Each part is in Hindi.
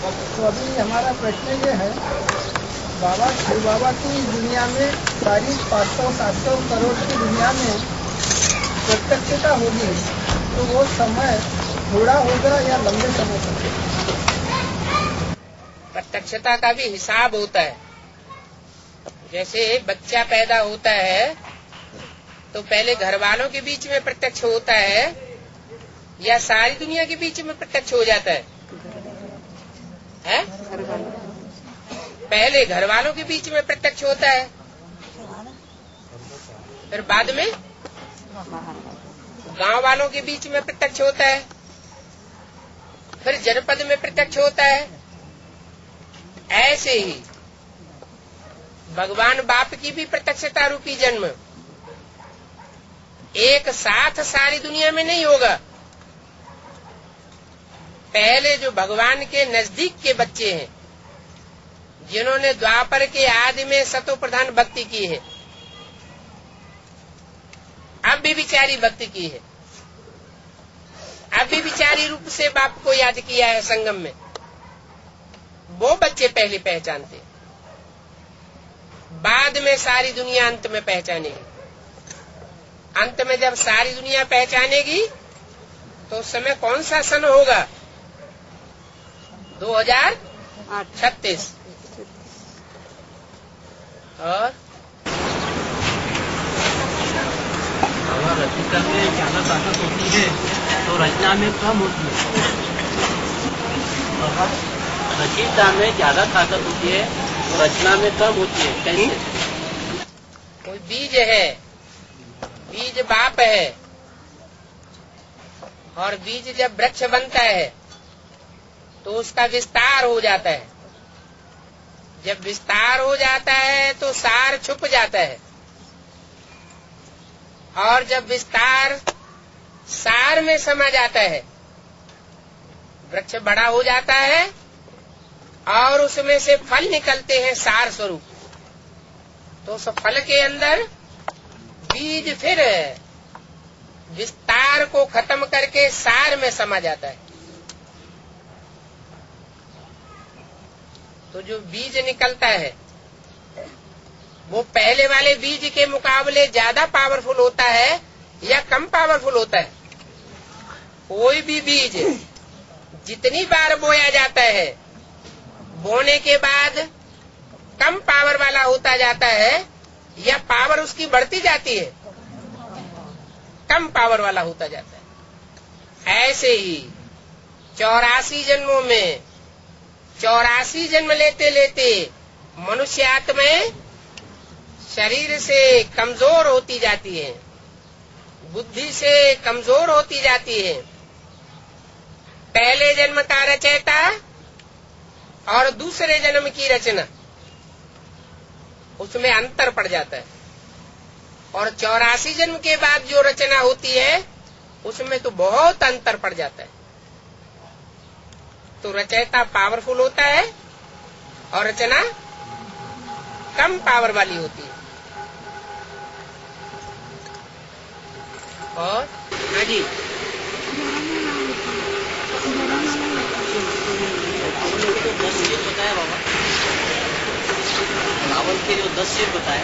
तो अभी हमारा प्रश्न ये है, बाबा शिव बाबा की दुनिया में सारी 500-700 करोड़ की दुनिया में प्रत्यक्षता होगी, तो वो समय थोड़ा होगा या लंबे समय तक? प्रत्यक्षता का भी हिसाब होता है। जैसे बच्चा पैदा होता है तो पहले घर वालों के बीच में प्रत्यक्ष होता है या सारी दुनिया के बीच में प्रत्यक्ष हो जाता है? पहले घर वालों के बीच में प्रत्यक्ष होता है, फिर बाद में गांव वालों के बीच में प्रत्यक्ष होता है, फिर जनपद में प्रत्यक्ष होता है। ऐसे ही भगवान बाप की भी प्रत्यक्षता रूपी जन्म एक साथ सारी दुनिया में नहीं होगा। पहले जो भगवान के नजदीक के बच्चे हैं, जिन्होंने द्वापर के आदि में सतो प्रधान भक्ति की है, अब भी विचारी भक्ति की है, अब भी विचारी रूप से बाप को याद किया है संगम में, वो बच्चे पहले पहचानते, बाद में सारी दुनिया अंत में पहचानेगी। अंत में जब सारी दुनिया पहचानेगी तो उस समय कौन सा सन होगा? 2036। और अगर रचिता में ज्यादा ताकत होती है तो रचना में कम होती है। रचिता में ज्यादा ताकत होती है तो रचना में कम होती है। कैसे? कोई बीज है, बीज बाप है, और बीज जब वृक्ष बनता है तो उसका विस्तार हो जाता है। जब विस्तार हो जाता है तो सार छुप जाता है, और जब विस्तार सार में समा जाता है, वृक्ष बड़ा हो जाता है और उसमें से फल निकलते हैं सार स्वरूप। तो उस फल के अंदर बीज फिर विस्तार को खत्म करके सार में समा जाता है। तो जो बीज निकलता है वो पहले वाले बीज के मुकाबले ज्यादा पावरफुल होता है या कम पावरफुल होता है? कोई भी बीज जितनी बार बोया जाता है, बोने के बाद कम पावर वाला होता जाता है या पावर उसकी बढ़ती जाती है? कम पावर वाला होता जाता है। ऐसे ही 84 जन्मों में 84 जन्म लेते लेते मनुष्य आत्माएं शरीर से कमजोर होती जाती है, बुद्धि से कमजोर होती जाती है। पहले जन्म का रचयिता और दूसरे जन्म की रचना, उसमें अंतर पड़ जाता है। और 84 जन्म के बाद जो रचना होती है उसमें तो बहुत अंतर पड़ जाता है। तो रचयिता पावरफुल होता है और रचना कम पावर वाली होती है। और हाँ जी, जो 10 शीर बताया बाबा, रावण के जो 10 शीर बताए,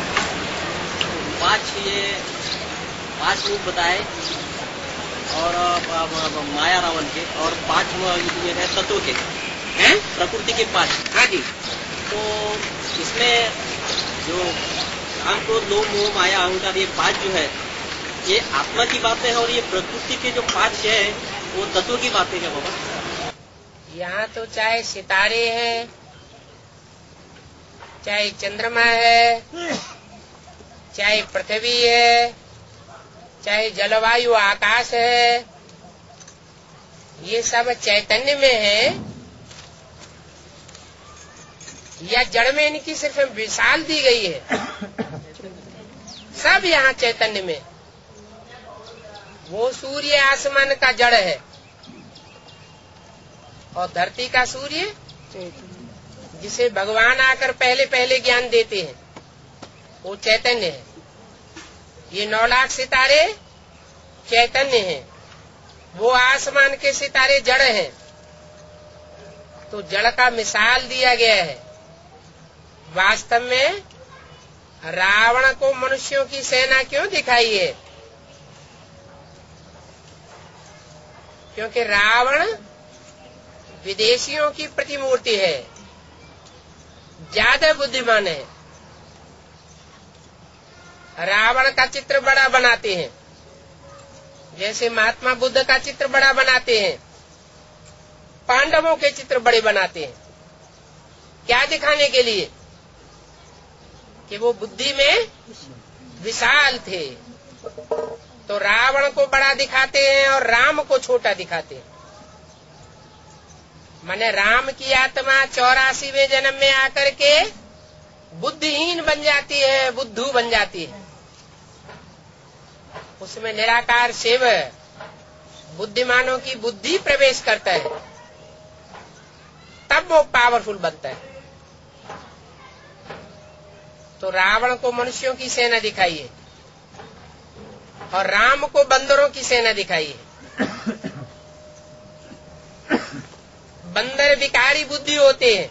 5 रूप बताए और माया रावण के, और 5 ये है तत्व के हैं, प्रकृति के 5। हाँ जी। तो इसमें जो काम, क्रोध, लोभ, मोह, माया, अहंकार, ये 5 जो है ये आत्मा की बातें हैं, और ये प्रकृति के जो 5 है वो तत्व की बातें हैं बाबा। यहाँ तो चाहे सितारे हैं, चाहे चंद्रमा है, चाहे पृथ्वी है, चाहे जलवायु आकाश है, ये सब चैतन्य में है या जड़ में इनकी सिर्फ मिसाल दी गई है? सब यहाँ चैतन्य में। वो सूर्य आसमान का जड़ है और धरती का सूर्य जिसे भगवान आकर पहले पहले ज्ञान देते हैं, वो चैतन्य है। ये 9 लाख सितारे चैतन्य हैं, वो आसमान के सितारे जड़ हैं। तो जड़ का मिसाल दिया गया है। वास्तव में रावण को मनुष्यों की सेना क्यों दिखाई है? क्योंकि रावण विदेशियों की प्रतिमूर्ति है, ज्यादा बुद्धिमान है। रावण का चित्र बड़ा बनाते हैं, जैसे महात्मा बुद्ध का चित्र बड़ा बनाते हैं, पांडवों के चित्र बड़े बनाते हैं। क्या दिखाने के लिए? कि वो बुद्धि में विशाल थे। तो रावण को बड़ा दिखाते हैं और राम को छोटा दिखाते हैं। माने राम की आत्मा 84वें जन्म में आकर के बुद्धिहीन बन जाती है, बुद्धू बन जाती है। उसमें निराकार शिव बुद्धिमानों की बुद्धि प्रवेश करता है, तब वो पावरफुल बनता है। तो रावण को मनुष्यों की सेना दिखाई है और राम को बंदरों की सेना दिखाई है। बंदर विकारी बुद्धि होते हैं,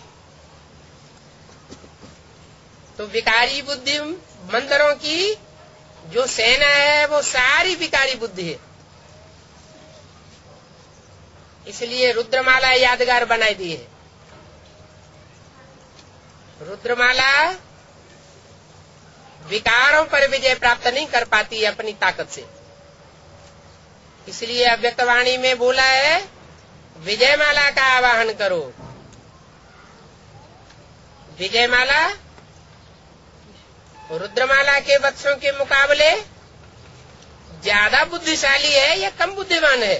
तो विकारी बुद्धि बंदरों की जो सेना है वो सारी विकारी बुद्धि है। इसलिए रुद्रमाला यादगार बनाई दी है। रुद्रमाला विकारों पर विजय प्राप्त नहीं कर पाती है अपनी ताकत से। इसलिए अव्यक्तवाणी में बोला है, विजयमाला का आवाहन करो। विजयमाला रुद्रमाला के वत्सों के मुकाबले ज्यादा बुद्धिशाली है या कम बुद्धिमान है?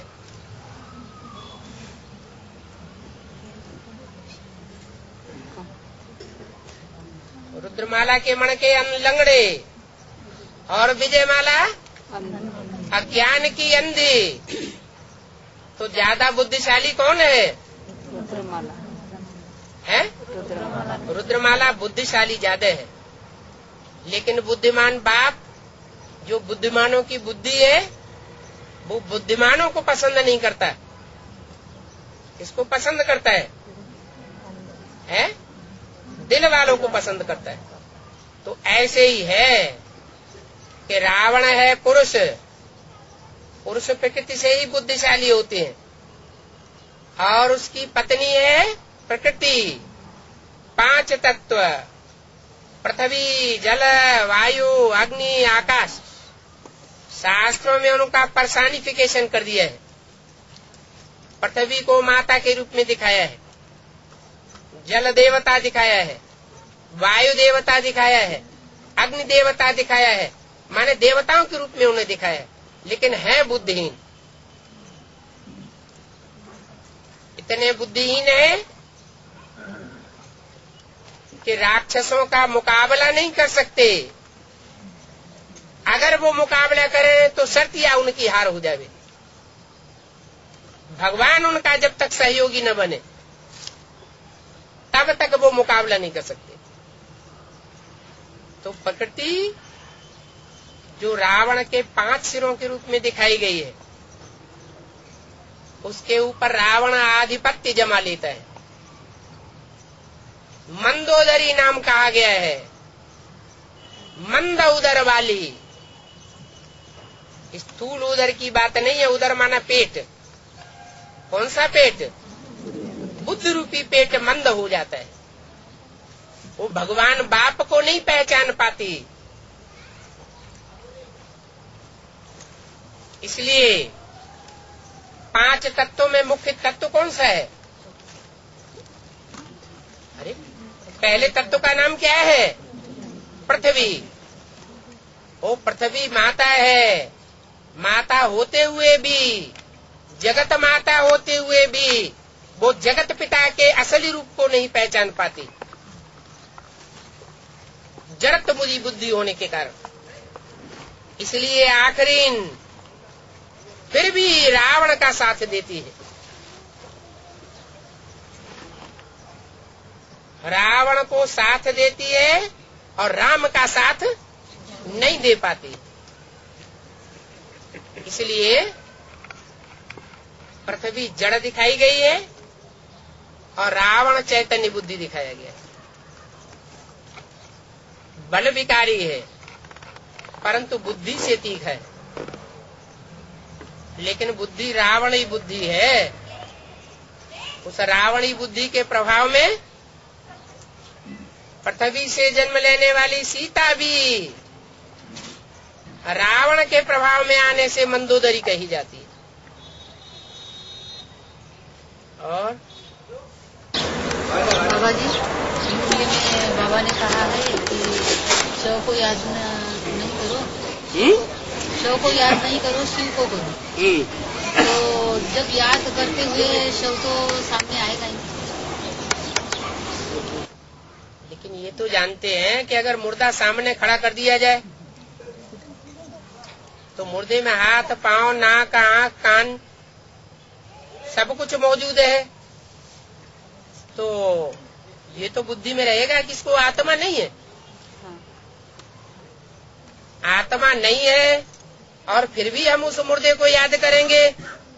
रुद्रमाला के मणके लंगड़े और विजयमाला अज्ञान की अंधी। तो ज्यादा बुद्धिशाली कौन है? रुद्रमाला है? रुद्रमाला बुद्धिशाली ज्यादा है, लेकिन बुद्धिमान बाप जो बुद्धिमानों की बुद्धि है वो बुद्धिमानों को पसंद नहीं करता। इसको पसंद करता है? दिल वालों को पसंद करता है। तो ऐसे ही है कि रावण है पुरुष, पुरुष प्रकृति से ही बुद्धिशाली होते हैं, और उसकी पत्नी है प्रकृति। 5 तत्व, पृथ्वी, जल, वायु, अग्नि, आकाश, शास्त्रों में उनका पर्सनिफिकेशन कर दिया है। पृथ्वी को माता के रूप में दिखाया है, जल देवता दिखाया है, वायु देवता दिखाया है, अग्नि देवता दिखाया है, माने देवताओं के रूप में उन्हें दिखाया है, लेकिन है बुद्धिहीन। इतने बुद्धिहीन है कि राक्षसों का मुकाबला नहीं कर सकते। अगर वो मुकाबला करें तो शर्तिया उनकी हार हो जावे। भगवान उनका जब तक सहयोगी न बने तब तक वो मुकाबला नहीं कर सकते। तो प्रकृति जो रावण के 5 सिरों के रूप में दिखाई गई है, उसके ऊपर रावण आधिपत्य जमा लेता है। मंदोदरी नाम कहा गया है, मंद उदर वाली। स्थूल उदर की बात नहीं है, उदर माना पेट। कौन सा पेट? बुद्ध रूपी पेट मंद हो जाता है। वो भगवान बाप को नहीं पहचान पाती। इसलिए 5 तत्वों में मुख्य तत्व कौन सा है? अरे पहले तत्व का नाम क्या है? पृथ्वी। वो पृथ्वी माता है। माता होते हुए भी, जगत माता होते हुए भी वो जगत पिता के असली रूप को नहीं पहचान पाती, जड़त बुरी बुद्धि होने के कारण। इसलिए आखिरीन फिर भी रावण का साथ देती है। रावण को साथ देती है और राम का साथ नहीं दे पाती। इसलिए पृथ्वी जड़ दिखाई गई है और रावण चैतन्य बुद्धि दिखाया गया। बल विकारी है परंतु बुद्धि से तीख है, लेकिन बुद्धि रावणी बुद्धि है। उस रावणी बुद्धि के प्रभाव में पृथ्वी से जन्म लेने वाली सीता भी रावण के प्रभाव में आने से मंदोदरी कही जाती है। और बाबा जी, हिंदी में बाबा ने कहा है कि शव को याद नहीं करो, शव को याद नहीं करो, शिव को करो। तो जब याद करते हुए शव तो सामने आएगा ही। लेकिन ये तो जानते हैं कि अगर मुर्दा सामने खड़ा कर दिया जाए तो मुर्दे में हाथ, पांव, नाक, आंख, कान सब कुछ मौजूद है। तो ये तो बुद्धि में रहेगा कि इसको आत्मा नहीं है। आत्मा नहीं है और फिर भी हम उस मुर्दे को याद करेंगे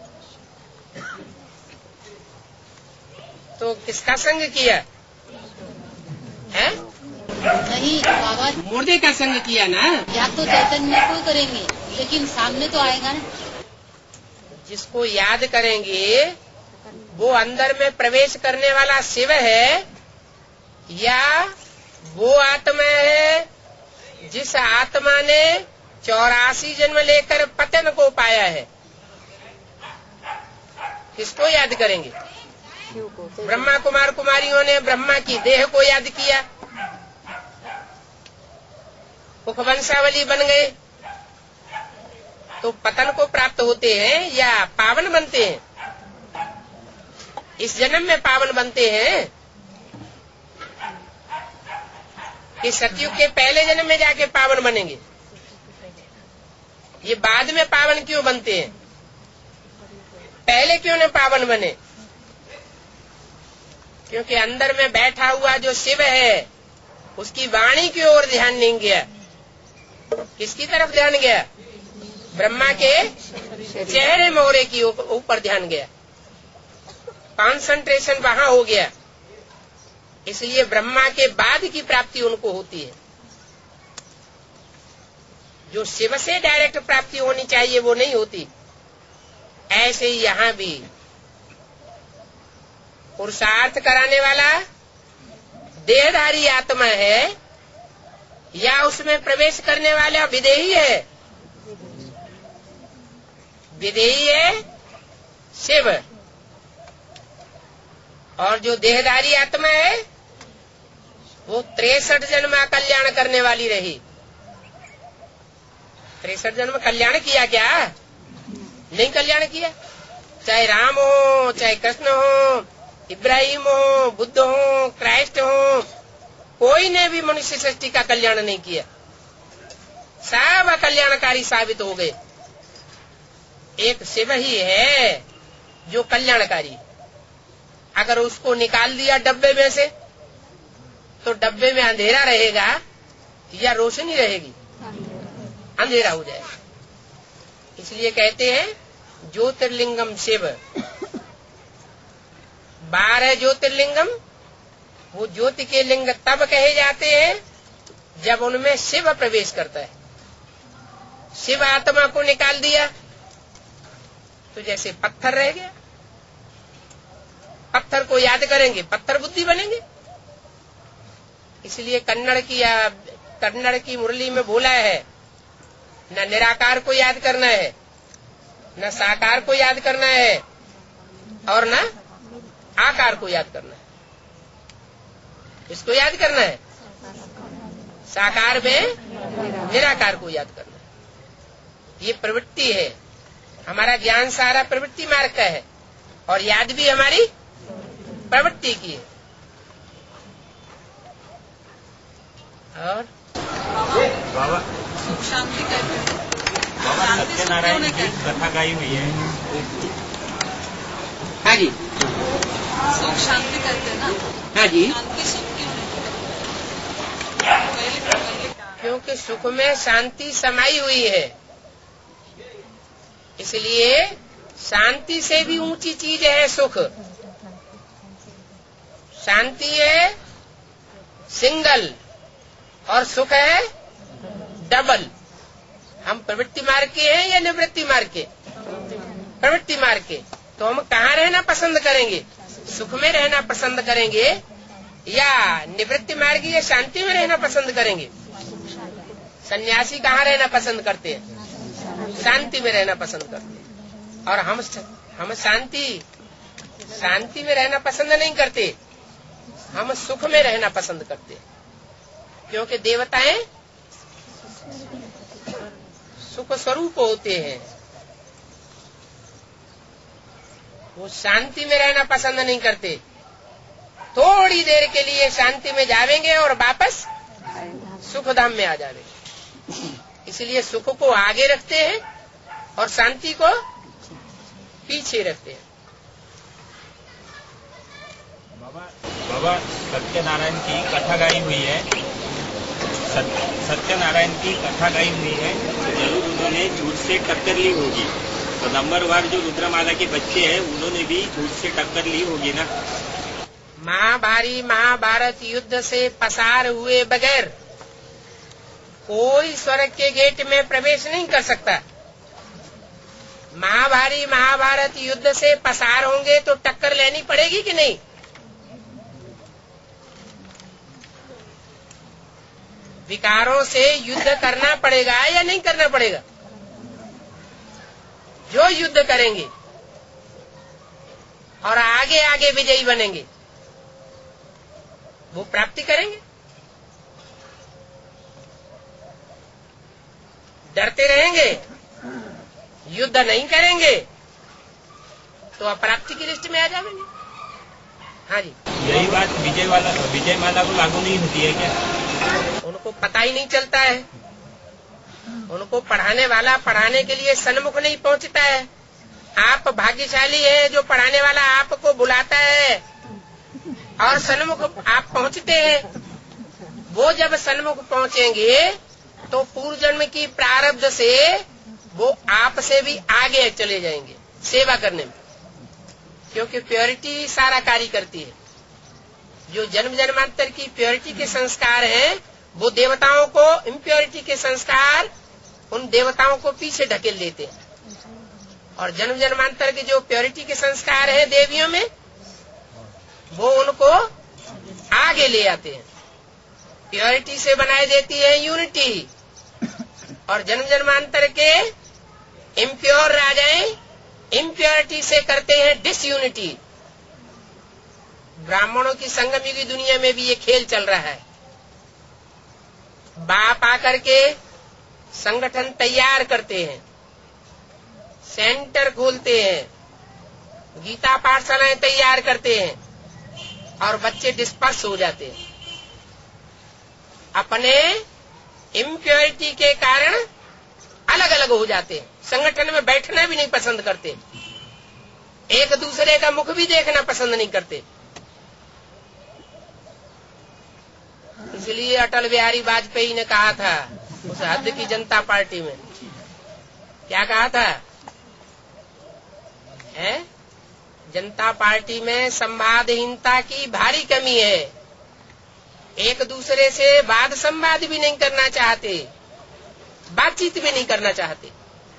तो किसका संग किया है? नहीं बाबा, मुर्दे का संग किया ना। याद तो चैतन्य को करेंगे लेकिन सामने तो आएगा ना। जिसको याद करेंगे वो अंदर में प्रवेश करने वाला शिव है या वो आत्मा है जिस आत्मा ने 84 जन्म लेकर पतन को पाया है? किसको याद करेंगे? ब्रह्मा कुमार कुमारियों ने ब्रह्मा की देह को याद किया, मुख वंशावली बन गए, तो पतन को प्राप्त होते हैं या पावन बनते हैं? इस जन्म में पावन बनते हैं कि सतयुग के पहले जन्म में जाके पावन बनेंगे? ये बाद में पावन क्यों बनते हैं? पहले क्यों न पावन बने? क्योंकि अंदर में बैठा हुआ जो शिव है उसकी वाणी की ओर ध्यान नहीं गया। किसकी तरफ ध्यान गया? ब्रह्मा के चेहरे मोहरे की ऊपर ध्यान गया, कंसंट्रेशन वहां हो गया। इसलिए ब्रह्मा के बाद की प्राप्ति उनको होती है। जो शिव से डायरेक्ट प्राप्ति होनी चाहिए वो नहीं होती। ऐसे ही यहाँ भी पुरुषार्थ कराने वाला देहधारी आत्मा है या उसमें प्रवेश करने वाला विदेही है? विदेही है शिव, और जो देहधारी आत्मा है वो 63 जन्म कल्याण करने वाली रही। 63 जन्म कल्याण किया क्या? नहीं कल्याण किया। चाहे राम हो, चाहे कृष्ण हो, इब्राहिम हो, बुद्ध हो, क्राइस्ट हो, कोई ने भी मनुष्य सृष्टि का कल्याण नहीं किया। सब अकल्याणकारी साबित हो गए। एक शिव ही है जो कल्याणकारी। अगर उसको निकाल दिया डब्बे में से तो डब्बे में अंधेरा रहेगा या रोशनी रहेगी? अंधेरा हो जाएगा। इसलिए कहते हैं ज्योतिर्लिंगम शिव। 12 ज्योतिर्लिंगम, वो ज्योति के लिंग तब कहे जाते हैं जब उनमें शिव प्रवेश करता है। शिव आत्मा को निकाल दिया तो जैसे पत्थर रह गया। पत्थर को याद करेंगे, पत्थर बुद्धि बनेंगे। इसलिए कन्नड़ की मुरली में बोला है, न निराकार को याद करना है, न साकार को याद करना है, और न आकार को याद करना है। इसको याद करना है, साकार में निराकार को याद करना है। ये प्रवृत्ति है। हमारा ज्ञान सारा प्रवृत्ति मार्ग का है और याद भी हमारी प्रवृत्ति की है। और बाबा शांति कहते हैं। बाबा सत्यनारायण की कथा गाई हुई है। हाँ जी, सुख शांति कहते हैं ना। हाँ जी, शांति सुख क्यों नहीं? क्योंकि सुख में शांति समाई हुई है। इसलिए शांति से भी ऊंची चीज है सुख। शांति है सिंगल और सुख है डबल। हम प्रवृत्ति मार्ग के हैं या निवृत्ति मार्ग के? प्रवृत्ति मार्ग के। तो हम कहाँ रहना पसंद करेंगे? सुख में रहना पसंद करेंगे या निवृत्ति मार्ग या शांति में रहना पसंद करेंगे? सन्यासी कहाँ रहना पसंद करते हैं? शांति में रहना पसंद करते हैं। और हम शांति में रहना पसंद नहीं करते, हम सुख में रहना पसंद करते हैं, क्योंकि देवताएं सुख स्वरूप होते हैं। वो शांति में रहना पसंद नहीं करते। थोड़ी देर के लिए शांति में जावेंगे और वापस सुख धाम में आ जावेंगे। इसलिए सुख को आगे रखते हैं और शांति को पीछे रखते हैं। बाबा सत्यनारायण की कथा गाई हुई है, सत्यनारायण की कथा गाई हुई है, जरूर उन्होंने झूठ से टक्कर ली होगी। तो नंबरवार जो रुद्रमाला के बच्चे हैं उन्होंने भी झूठ से टक्कर ली होगी ना। महाभारत युद्ध से पसार हुए बगैर कोई स्वर्ग के गेट में प्रवेश नहीं कर सकता। महाभारत युद्ध से पसार होंगे तो टक्कर लेनी पड़ेगी कि नहीं? विकारों से युद्ध करना पड़ेगा या नहीं करना पड़ेगा? जो युद्ध करेंगे और आगे आगे विजयी बनेंगे वो प्राप्ति करेंगे। डरते रहेंगे, युद्ध नहीं करेंगे तो अप्राप्ति की लिस्ट में आ जाएंगे। हाँ जी, यही बात विजय माला को लागू नहीं होती है क्या? उनको पता ही नहीं चलता है। उनको पढ़ाने वाला पढ़ाने के लिए सन्मुख नहीं पहुंचता है। आप भाग्यशाली हैं जो पढ़ाने वाला आपको बुलाता है और सन्मुख आप पहुंचते हैं। वो जब सन्मुख पहुंचेंगे तो पूर्व जन्म की प्रारब्ध से वो आपसे भी आगे चले जाएंगे सेवा करने में, क्योंकि प्योरिटी सारा कार्य करती है। जो जन्म जन्मांतर की प्योरिटी के संस्कार हैं वो देवताओं को, इम्प्योरिटी के संस्कार उन देवताओं को पीछे ढकेल देते हैं, और जन्म जन्मांतर के जो प्योरिटी के संस्कार हैं देवियों में वो उनको आगे ले आते हैं। प्योरिटी से बनाई देती है यूनिटी, और जन्म जन्मांतर के इम्प्योर राजाएं इम्प्योरिटी से करते हैं डिसयूनिटी। ब्राह्मणों की संगम युगी दुनिया में भी ये खेल चल रहा है। बाप आकर के संगठन तैयार करते हैं, सेंटर खोलते हैं, गीता पाठशालाएं तैयार करते हैं और बच्चे डिस्पर्स हो जाते हैं। अपने इम्प्योरिटी के कारण अलग अलग हो जाते हैं, संगठन में बैठना भी नहीं पसंद करते, एक दूसरे का मुख भी देखना पसंद नहीं करते। इसलिए अटल बिहारी वाजपेयी ने कहा था उस हद की जनता पार्टी में, क्या कहा था? जनता पार्टी में संवादहीनता की भारी कमी है। एक दूसरे से वाद संवाद भी नहीं करना चाहते, बातचीत भी नहीं करना चाहते।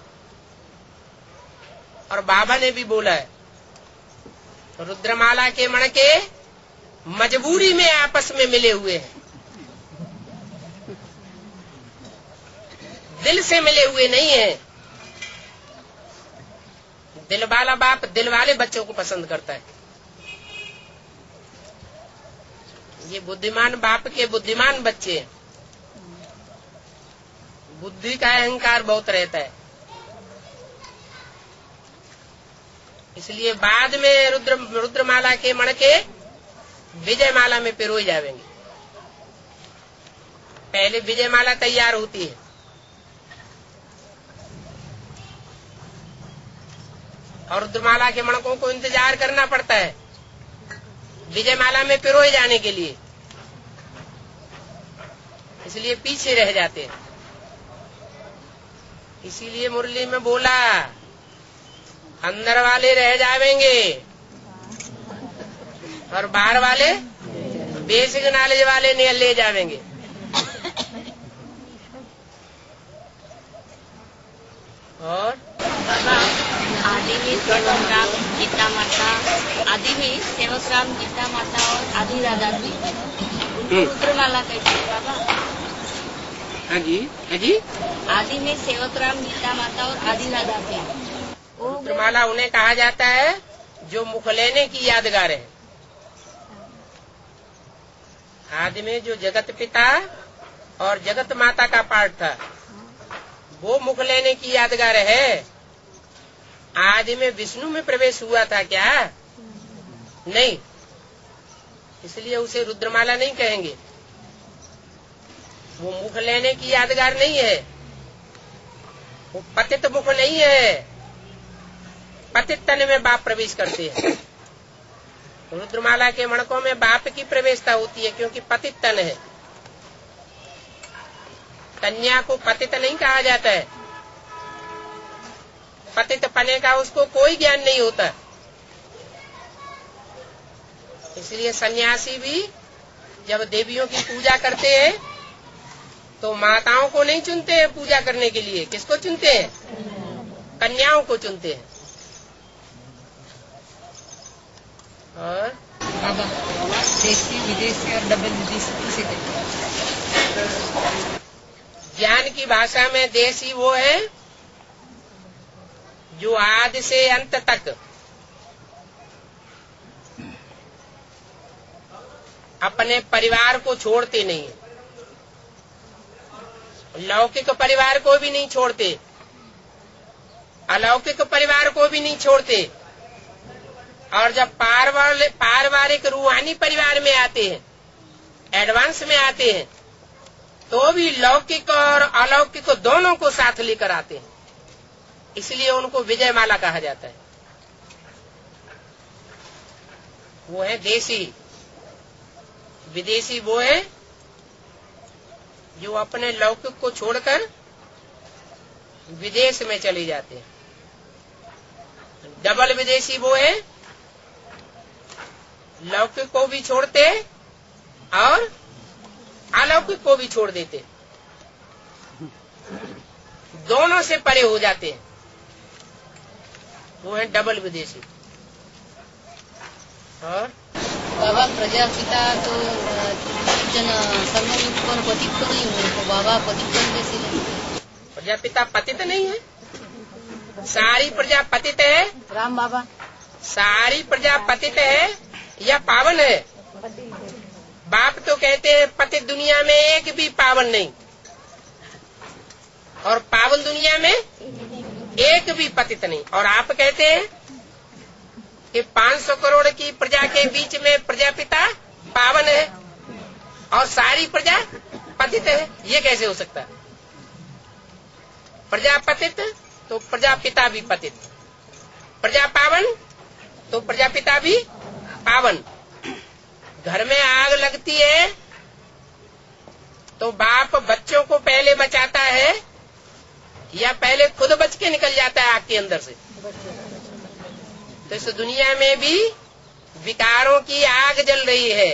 और बाबा ने भी बोला है, रुद्रमाला के मणके मजबूरी में आपस में मिले हुए हैं, दिल से मिले हुए नहीं है। दिल वाला बाप दिल वाले बच्चों को पसंद करता है। ये बुद्धिमान बाप के बुद्धिमान बच्चे, बुद्धि का अहंकार बहुत रहता है। इसलिए बाद में रुद्रमाला के मणके विजय माला में पिरोए जाएंगे। पहले विजय माला तैयार होती है, और रुद्रमाला के मणकों को इंतजार करना पड़ता है विजय माला में पिरोए जाने के लिए, इसलिए पीछे रह जाते हैं। इसीलिए मुरली में बोला, अंदर वाले रह जाएंगे और बाहर वाले बेसिक नॉलेज वाले नहीं ले जाएंगे। और आदि में सेवक राम गीता माता, आदि में सेवक राम गीता माता और आदि राधा थी, उनको रुद्रमाला कहते हैं बाबा। हाँ जी, हाँ जी। आदि में सेवक राम गीता माता और आदि राधा थे। रुद्रमाला उन्हें कहा जाता है जो मुख लेने की यादगार है। आदि में जो जगत पिता और जगत माता का पाठ था वो मुख लेने की यादगार है। आदि में विष्णु में प्रवेश हुआ था क्या? नहीं, इसलिए उसे रुद्रमाला नहीं कहेंगे। वो मुख लेने की यादगार नहीं है, वो पतित मुख नहीं है। पतित तन में बाप प्रवेश करते हैं। रुद्रमाला के मणकों में बाप की प्रवेशता होती है क्योंकि पतित तन है। कन्या को पतित नहीं कहा जाता है। पतित पने का उसको कोई ज्ञान नहीं होता। इसलिए सन्यासी भी जब देवियों की पूजा करते हैं तो माताओं को नहीं चुनते हैं पूजा करने के लिए। किसको चुनते हैं? कन्याओं को चुनते हैं। और देसी विदेशी और डबल विदेशी किसे कहते हैं? ज्ञान की भाषा में देसी वो है जो आदि से अंत तक अपने परिवार को छोड़ते नहीं है। लौकिक परिवार को भी नहीं छोड़ते, अलौकिक परिवार को भी नहीं छोड़ते। और जब पारिवारिक रूहानी परिवार में आते हैं, एडवांस में आते हैं, तो भी लौकिक और अलौकिक दोनों को साथ लेकर आते हैं। इसलिए उनको विजय माला कहा जाता है। वो है देसी। विदेशी वो है जो अपने लौकिक को छोड़कर विदेश में चले जाते हैं। डबल विदेशी वो है लौकिक को भी छोड़ते और अलौकिक को भी छोड़ देते, दोनों से परे हो जाते हैं। वो है डबल विदेशी। और बाबा प्रजापिता तो जन सर्वयुक्त पर पतित तो नहीं हुए, तो बाबा पतित जैसे नहीं। प्रजापिता पतित नहीं है, सारी प्रजा पतित है। राम बाबा सारी प्रजा पतित है या पावन है? बाप तो कहते हैं पतित दुनिया में एक भी पावन नहीं, और पावन दुनिया में एक भी पतित नहीं। और आप कहते हैं कि 500 करोड़ की प्रजा के बीच में प्रजापिता पावन है और सारी प्रजा पतित है। ये कैसे हो सकता है? प्रजा पतित तो प्रजापिता भी पतित, प्रजा पावन तो प्रजापिता भी पावन। घर में आग लगती है तो बाप बच्चों को पहले बचाता है या पहले खुद बच के निकल जाता है आग के अंदर से? तो इस दुनिया में भी विकारों की आग जल रही है।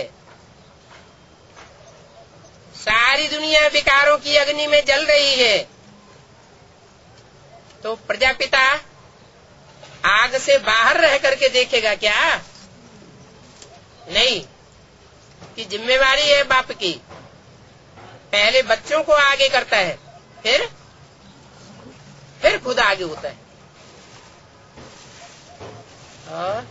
सारी दुनिया विकारों की अग्नि में जल रही है। तो प्रजापिता आग से बाहर रह करके देखेगा क्या? नहीं, कि जिम्मेवारी है बाप की। पहले बच्चों को आगे करता है, फिर खुद आगे होता है। और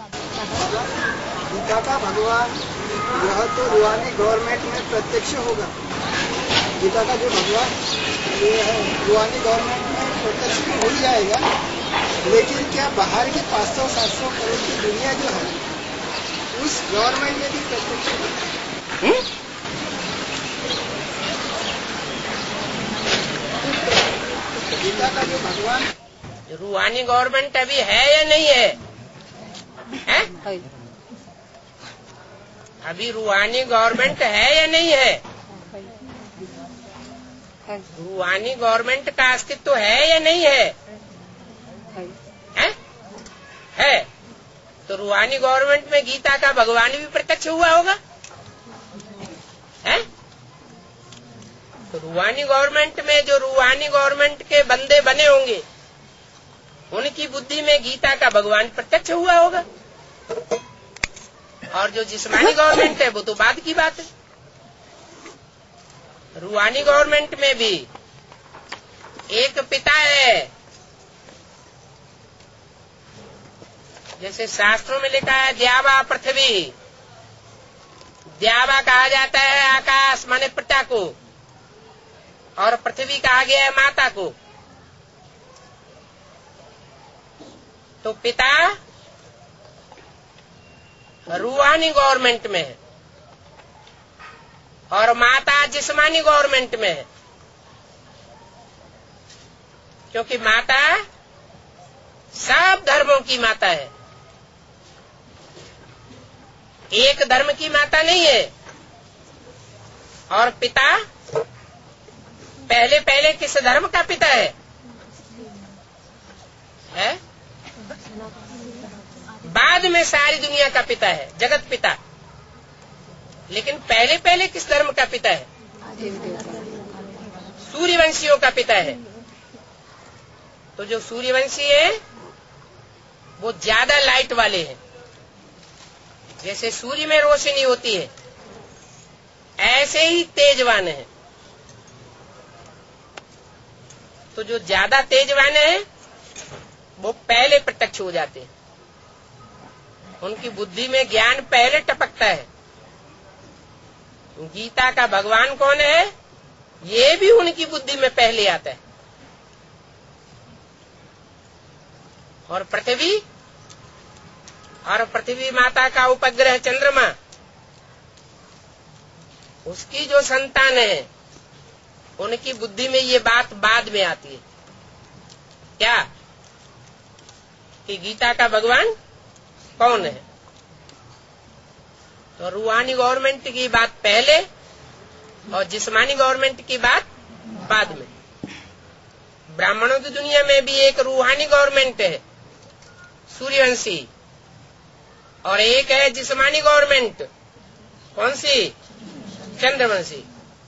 गीता का भगवान यह तो रूहानी गवर्नमेंट में प्रत्यक्ष होगा। गीता का जो भगवान ये है रूहानी गवर्नमेंट में प्रत्यक्ष तो हो ही जाएगा, लेकिन क्या बाहर की 500-700 करोड़ की दुनिया जो है उस गवर्नमेंट में भी प्रत्यक्ष होगा? गीता का जो भगवान रूहानी गवर्नमेंट अभी है या नहीं है? अभी रूहानी गवर्नमेंट है या नहीं है? रूहानी गवर्नमेंट का अस्तित्व है या नहीं है? है। तो रूहानी गवर्नमेंट में गीता का भगवान भी प्रत्यक्ष हुआ होगा। तो रूहानी गवर्नमेंट में जो रूहानी गवर्नमेंट के बंदे बने होंगे उनकी बुद्धि में गीता का भगवान प्रत्यक्ष हुआ होगा, और जो जिस्मानी गवर्नमेंट है वो तो बाद की बात है। रूहानी गवर्नमेंट में भी एक पिता है, जैसे शास्त्रों में लिखा है द्यावा पृथ्वी, द्यावा कहा जाता है आकाश माने पिता को, और पृथ्वी कहा गया है माता को। तो पिता रूहानी गवर्नमेंट में है और माता जिस्मानी गवर्नमेंट में है, क्योंकि माता सब धर्मों की माता है, एक धर्म की माता नहीं है। और पिता पहले पहले किस धर्म का पिता है? बाद में सारी दुनिया का पिता है, जगत पिता। लेकिन पहले पहले किस धर्म का पिता है? सूर्यवंशियों का पिता है। तो जो सूर्यवंशी है वो ज्यादा लाइट वाले हैं, जैसे सूर्य में रोशनी होती है ऐसे ही तेजवान है। तो जो ज्यादा तेजवान है वो पहले प्रत्यक्ष हो जाते हैं, उनकी बुद्धि में ज्ञान पहले टपकता है। गीता का भगवान कौन है ये भी उनकी बुद्धि में पहले आता है। और पृथ्वी माता का उपग्रह चंद्रमा, उसकी जो संतान है उनकी बुद्धि में ये बात बाद में आती है, क्या कि गीता का भगवान कौन है। तो रूहानी गवर्नमेंट की बात पहले और जिस्मानी गवर्नमेंट की बात बाद में। ब्राह्मणों की दुनिया में भी एक रूहानी गवर्नमेंट है सूर्यवंशी, और एक है जिस्मानी गवर्नमेंट, कौन सी? चंद्रवंशी।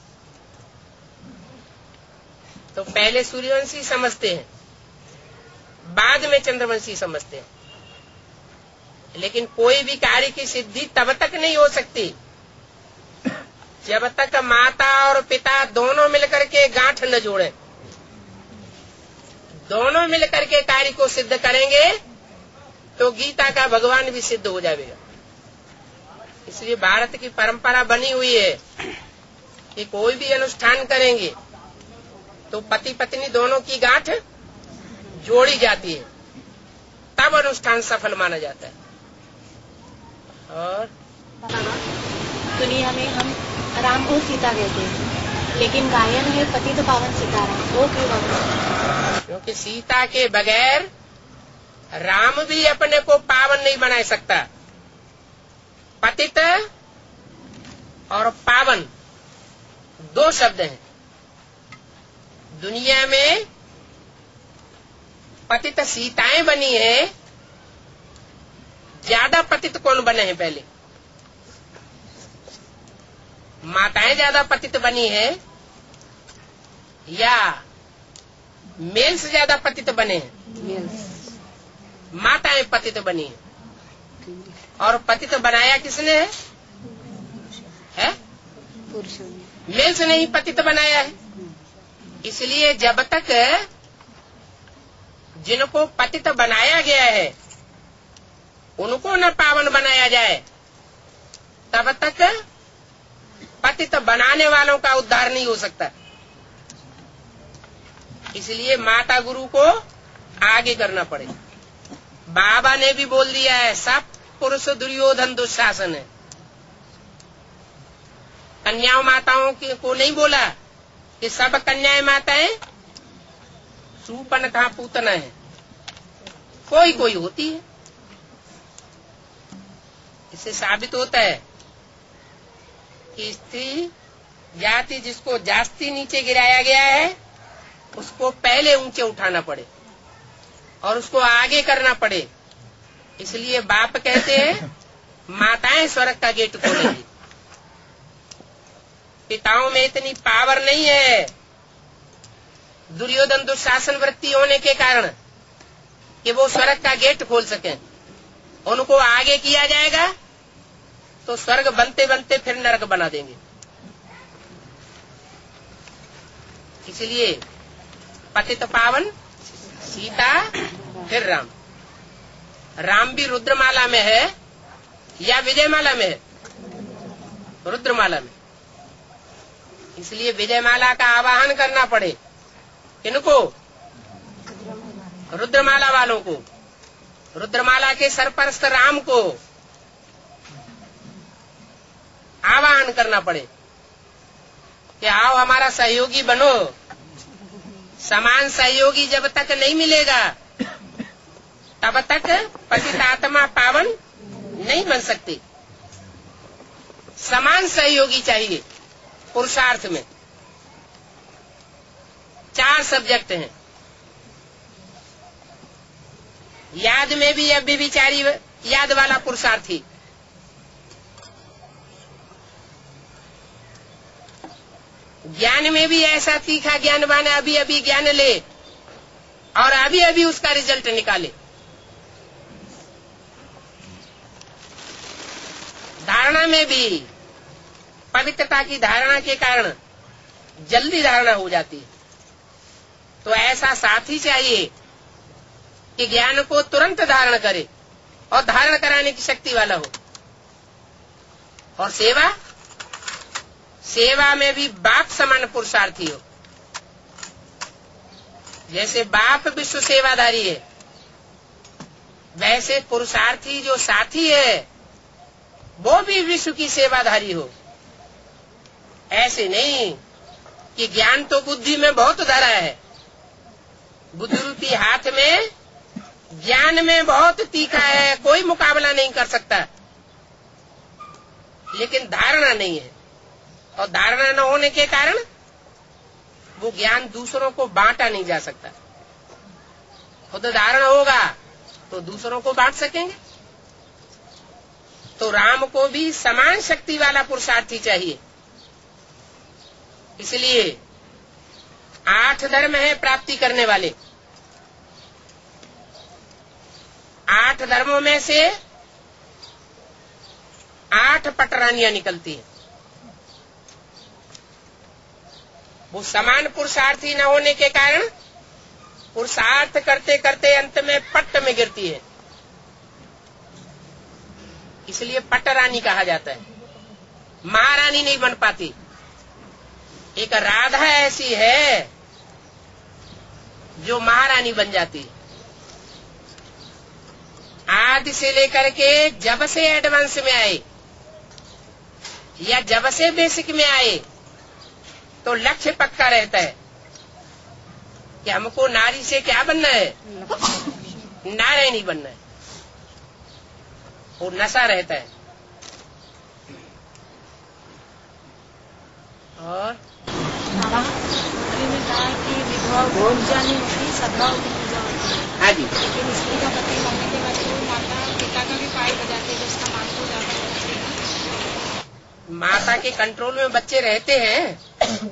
तो पहले सूर्यवंशी समझते हैं, बाद में चंद्रवंशी समझते हैं। लेकिन कोई भी कार्य की सिद्धि तब तक नहीं हो सकती जब तक माता और पिता दोनों मिलकर के गांठ न जोड़े। दोनों मिलकर के कार्य को सिद्ध करेंगे तो गीता का भगवान भी सिद्ध हो जाएगा। इसलिए भारत की परंपरा बनी हुई है कि कोई भी अनुष्ठान करेंगे तो पति पत्नी दोनों की गांठ जोड़ी जाती है, तब अनुष्ठान सफल माना जाता है। और दुनिया में हम राम और सीता कहते हैं, लेकिन गायन है पतित पावन सीताराम, वो क्यों बाबा? क्योंकि सीता के बगैर राम भी अपने को पावन नहीं बना सकता। पतित और पावन दो शब्द हैं। दुनिया में पतित सीताएं बनी है, ज्यादा पतित कौन बने हैं? पहले माताएं ज्यादा पतित बनी है या मेल से ज्यादा पतित बने हैं? माताएं पतित बनी है। और पतित बनाया किसने है? मेल से नहीं पतित बनाया है। इसलिए जब तक जिनको पतित बनाया गया है उनको न पावन बनाया जाए तब तक पतित बनाने वालों का उद्धार नहीं हो सकता। इसलिए माता गुरु को आगे करना पड़ेगा। बाबा ने भी बोल दिया है, सब पुरुष दुर्योधन दुशासन है। कन्याओं माताओं को नहीं बोला कि सब कन्याएं माताएं सूपन पूतना है, कोई कोई होती है। इससे साबित होता है कि स्त्री जाति जिसको जास्ती नीचे गिराया गया है उसको पहले ऊंचे उठाना पड़े और उसको आगे करना पड़े। इसलिए बाप कहते हैं माताएं स्वर्ग का गेट खोलेंगी। पिताओं में इतनी पावर नहीं है दुर्योधन दुशासन वृत्ति होने के कारण कि वो स्वर्ग का गेट खोल सकें। उनको आगे किया जाएगा तो स्वर्ग बनते बनते फिर नरक बना देंगे। इसलिए पतित पावन सीता फिर राम। राम भी रुद्रमाला में है या विजयमाला में है? रुद्रमाला में। इसलिए विजयमाला का आवाहन करना पड़े। किनको? रुद्रमाला वालों को, रुद्रमाला के सरपरस्त राम को आवाहन करना पड़े कि आओ हमारा सहयोगी बनो। समान सहयोगी जब तक नहीं मिलेगा तब तक पतित आत्मा पावन नहीं बन सकती। समान सहयोगी चाहिए पुरुषार्थ में। 4 सब्जेक्ट हैं। याद में भी अब विचारी याद वाला पुरुषार्थी, ज्ञान में भी ऐसा तीखा ज्ञानवान अभी अभी ज्ञान ले और अभी अभी उसका रिजल्ट निकाले। धारणा में भी पवित्रता की धारणा के कारण जल्दी धारणा हो जाती है। तो ऐसा साथी चाहिए कि ज्ञान को तुरंत धारण करे और धारण कराने की शक्ति वाला हो। और सेवा में भी बाप समान पुरुषार्थी हो। जैसे बाप विश्व सेवाधारी है वैसे पुरुषार्थी जो साथी है वो भी विश्व की सेवाधारी हो। ऐसे नहीं कि ज्ञान तो बुद्धि में बहुत धरा है, बुद्धि रूपी हाथ में ज्ञान में बहुत तीखा है, कोई मुकाबला नहीं कर सकता, लेकिन धारणा नहीं है। और धारणा न होने के कारण वो ज्ञान दूसरों को बांटा नहीं जा सकता। खुद धारणा होगा तो दूसरों को बांट सकेंगे। तो राम को भी समान शक्ति वाला पुरुषार्थी चाहिए। इसलिए 8 धर्म है प्राप्ति करने वाले। 8 धर्मों में से 8 पटरानियां निकलती हैं। वो समान पुरुषार्थी न होने के कारण पुरुषार्थ करते करते अंत में पट्ट में गिरती है। इसलिए पटरानी कहा जाता है। महारानी नहीं बन पाती। एक राधा ऐसी है जो महारानी बन जाती है। आदि से लेकर के जब से एडवांस में आए या जब से बेसिक में आए तो लक्ष्य पक्का रहता है कि हमको नारी से क्या बनना है, नारायणी बनना है। वो नशा रहता है। और ने कहा कि विधवा पूजा नहीं होती, सद्भाव की पूजा होती है। हाँ जी। लेकिन स्त्री का पति मरने के बाद तो माता पिता का भी पाई बजाते हैं, जिसका मान तो ज्यादा होता है। माता के कंट्रोल में बच्चे रहते हैं।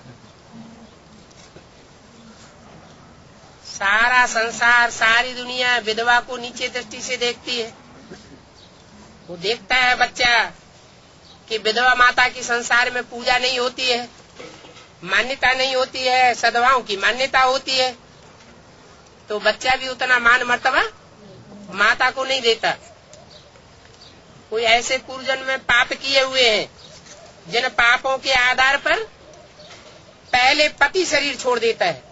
सारा संसार, सारी दुनिया विधवा को नीचे दृष्टि से देखती है। वो देखता है बच्चा कि विधवा माता की संसार में पूजा नहीं होती है, मान्यता नहीं होती है, सद्भाव की मान्यता होती है। तो बच्चा भी उतना मान मर्तबा माता को नहीं देता। कोई ऐसे पूर्वजन्म में पाप किए हुए हैं जिन पापों के आधार पर पहले पति शरीर छोड़ देता है,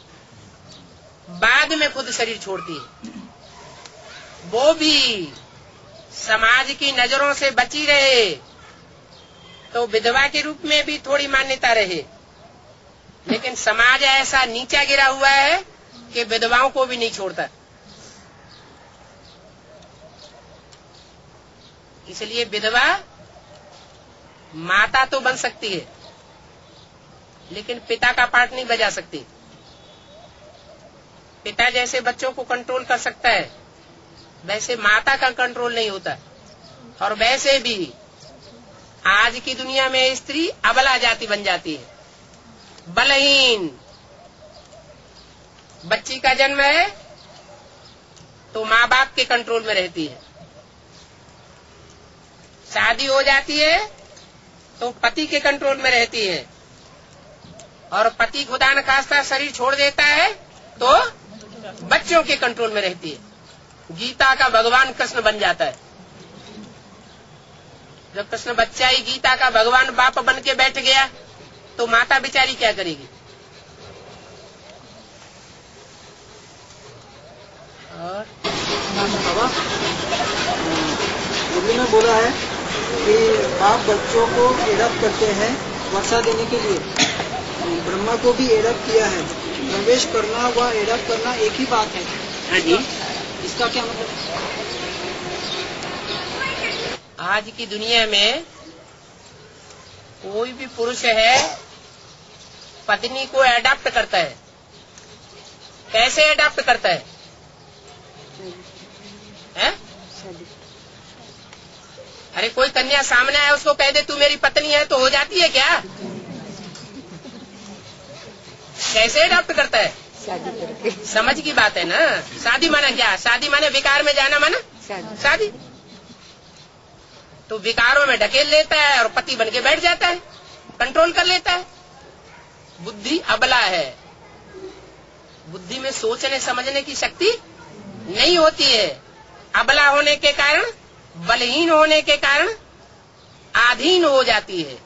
बाद में खुद शरीर छोड़ती है। वो भी समाज की नजरों से बची रहे तो विधवा के रूप में भी थोड़ी मान्यता रहे। लेकिन समाज ऐसा नीचा गिरा हुआ है कि विधवाओं को भी नहीं छोड़ता। इसलिए विधवा माता तो बन सकती है लेकिन पिता का पार्ट नहीं बजा सकती। पिता जैसे बच्चों को कंट्रोल कर सकता है वैसे माता का कंट्रोल नहीं होता। और वैसे भी आज की दुनिया में स्त्री अबला जाति बन जाती है, बलहीन। बच्ची का जन्म है तो माँ बाप के कंट्रोल में रहती है, शादी हो जाती है तो पति के कंट्रोल में रहती है, और पति खुदा न खास्ता शरीर छोड़ देता है तो बच्चों के कंट्रोल में रहती है। गीता का भगवान कृष्ण बन जाता है। जब कृष्ण बच्चा ही गीता का भगवान बाप बन के बैठ गया तो माता बेचारी क्या करेगी? और हिंदी में बोला है कि बाप बच्चों को एडॉप्ट करते हैं वर्षा देने के लिए। ब्रह्मा को भी एडॉप्ट किया है। प्रवेश करना व एडॉप्ट करना एक ही बात है। हाँ जी। इसका क्या मतलब? आज की दुनिया में कोई भी पुरुष है पत्नी को एडॉप्ट करता है। कैसे एडॉप्ट करता है? अरे कोई कन्या सामने आए उसको कह दे तू मेरी पत्नी है तो हो जाती है क्या? कैसे एडॉप्ट करता है? शादी करके। समझ की बात है ना। शादी माना क्या? शादी माने विकार में जाना माना शादी। तो विकारों में ढकेल लेता है और पति बन के बैठ जाता है, कंट्रोल कर लेता है। बुद्धि अबला है, बुद्धि में सोचने समझने की शक्ति नहीं होती है। अबला होने के कारण, बलहीन होने के कारण आधीन हो जाती है।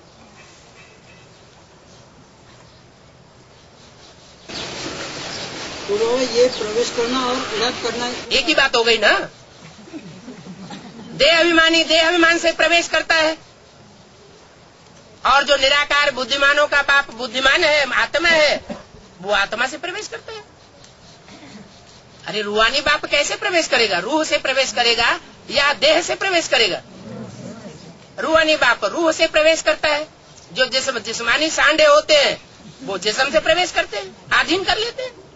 तो ये प्रवेश करना और एडॉप्ट करना एक ही बात हो गई ना। देह अभिमानी देह अभिमान से प्रवेश करता है, और जो निराकार बुद्धिमानों का बाप बुद्धिमान है, आत्मा है, वो आत्मा से प्रवेश करता है। अरे रूहानी बाप कैसे प्रवेश करेगा? रूह से प्रवेश करेगा या देह से प्रवेश करेगा? रूहानी बाप रूह से प्रवेश करता है। जो जिस्मानी सांडे होते हैं वो जिस्म से प्रवेश करते हैं, आधीन कर लेते हैं।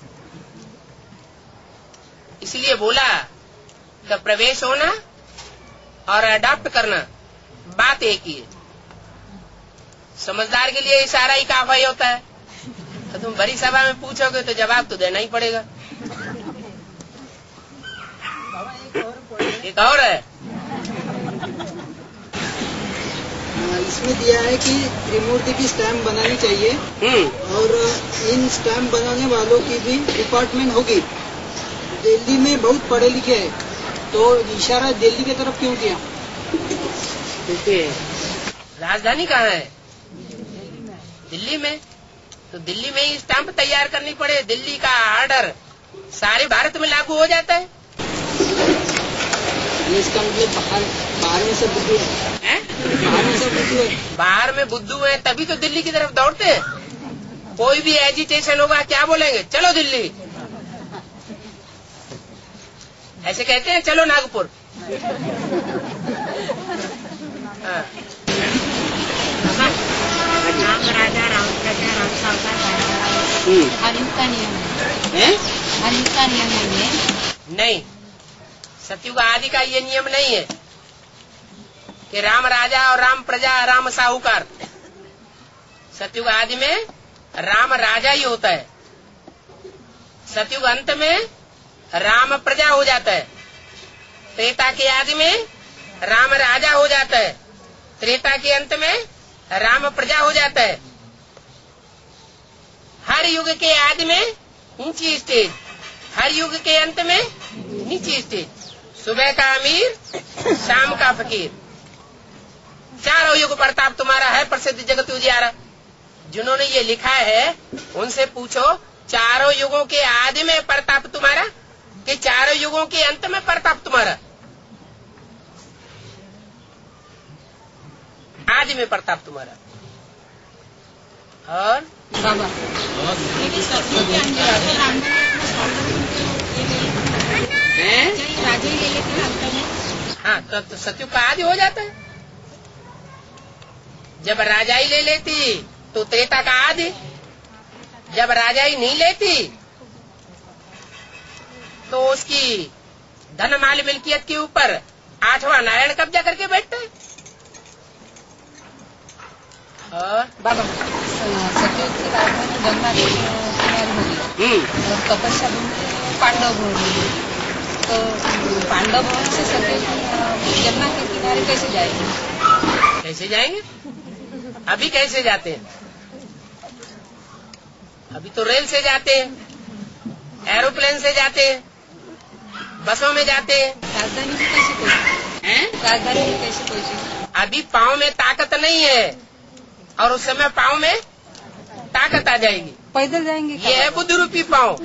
इसलिए बोला कि प्रवेश होना और अडॉप्ट करना बात एक ही है। समझदार के लिए इशारा ही काफी होता है। तो तुम बड़ी सभा में पूछोगे तो जवाब तो देना ही पड़ेगा। एक और है, इसमें दिया है कि त्रिमूर्ति की स्टैम्प बनानी चाहिए और इन स्टैम्प बनाने वालों की भी डिपार्टमेंट होगी। दिल्ली में बहुत पढ़े लिखे हैं, तो इशारा दिल्ली की तरफ क्यों किया? देखिए राजधानी कहाँ है? दिल्ली में। तो दिल्ली में ही स्टैंप तैयार करनी पड़े। दिल्ली का ऑर्डर सारे भारत में लागू हो जाता है। इसका मतलब बाहर में सब बुद्धू है? बाहर में सब बुद्धू है। बाहर में बुद्धू है तभी तो दिल्ली की तरफ दौड़ते हैं। कोई भी एजिटेशन होगा क्या बोलेंगे? चलो दिल्ली। ऐसे कहते हैं चलो नागपुर। राम राजा राम प्रजा राम सावकार हरियुग का नियम है। हरियुग का नियम है नहीं, सतयुग आदि का ये नियम नहीं है कि राम राजा और राम प्रजा राम साहूकार। सतयुग आदि में राम राजा ही होता है। सतयुग अंत में राम प्रजा हो जाता है। त्रेता के आदि में राम राजा हो जाता है। त्रेता के अंत में राम प्रजा हो जाता है। हर युग के आदि में ऊंची स्टेज, हर युग के अंत में नीची स्टेज। सुबह का अमीर, शाम का फकीर। चारों युग प्रताप तुम्हारा है प्रसिद्ध जगत उजियारा। जिन्होंने ये लिखा है उनसे पूछो चारों युगों के आदि में प्रताप तुम्हारा कि चारों युगों के अंत में प्रताप तुम्हारा? आदि में प्रताप तुम्हारा। और बाबा हाँ तो सतयुग का आदि हो जाता है। जब राजाई ले लेती तो त्रेता का आदि। जब राजाई नहीं लेती तो उसकी धन माल मिल्कियत के ऊपर आठवां नारायण कब्जा करके बैठता है। और बाबा सतयुग की राजधानी गंगा के किनारे होगी और तपस्या में पांडव भवन होगी, तो पांडव भवन से सतयुग यमुना के किनारे कैसे जाएंगे? कैसे जाएंगे? अभी कैसे जाते हैं? अभी तो रेल से जाते हैं, एरोप्लेन से जाते हैं, बसों में जाते हैं। राजधानी में कैसे पहुंचे? राजधानी में कैसे पहुंचे? अभी पाँव में ताकत नहीं है और उस समय पाँव में ताकत आ जाएगी। पैदल जाएंगे? ये है बुद्ध रूपी पाँव।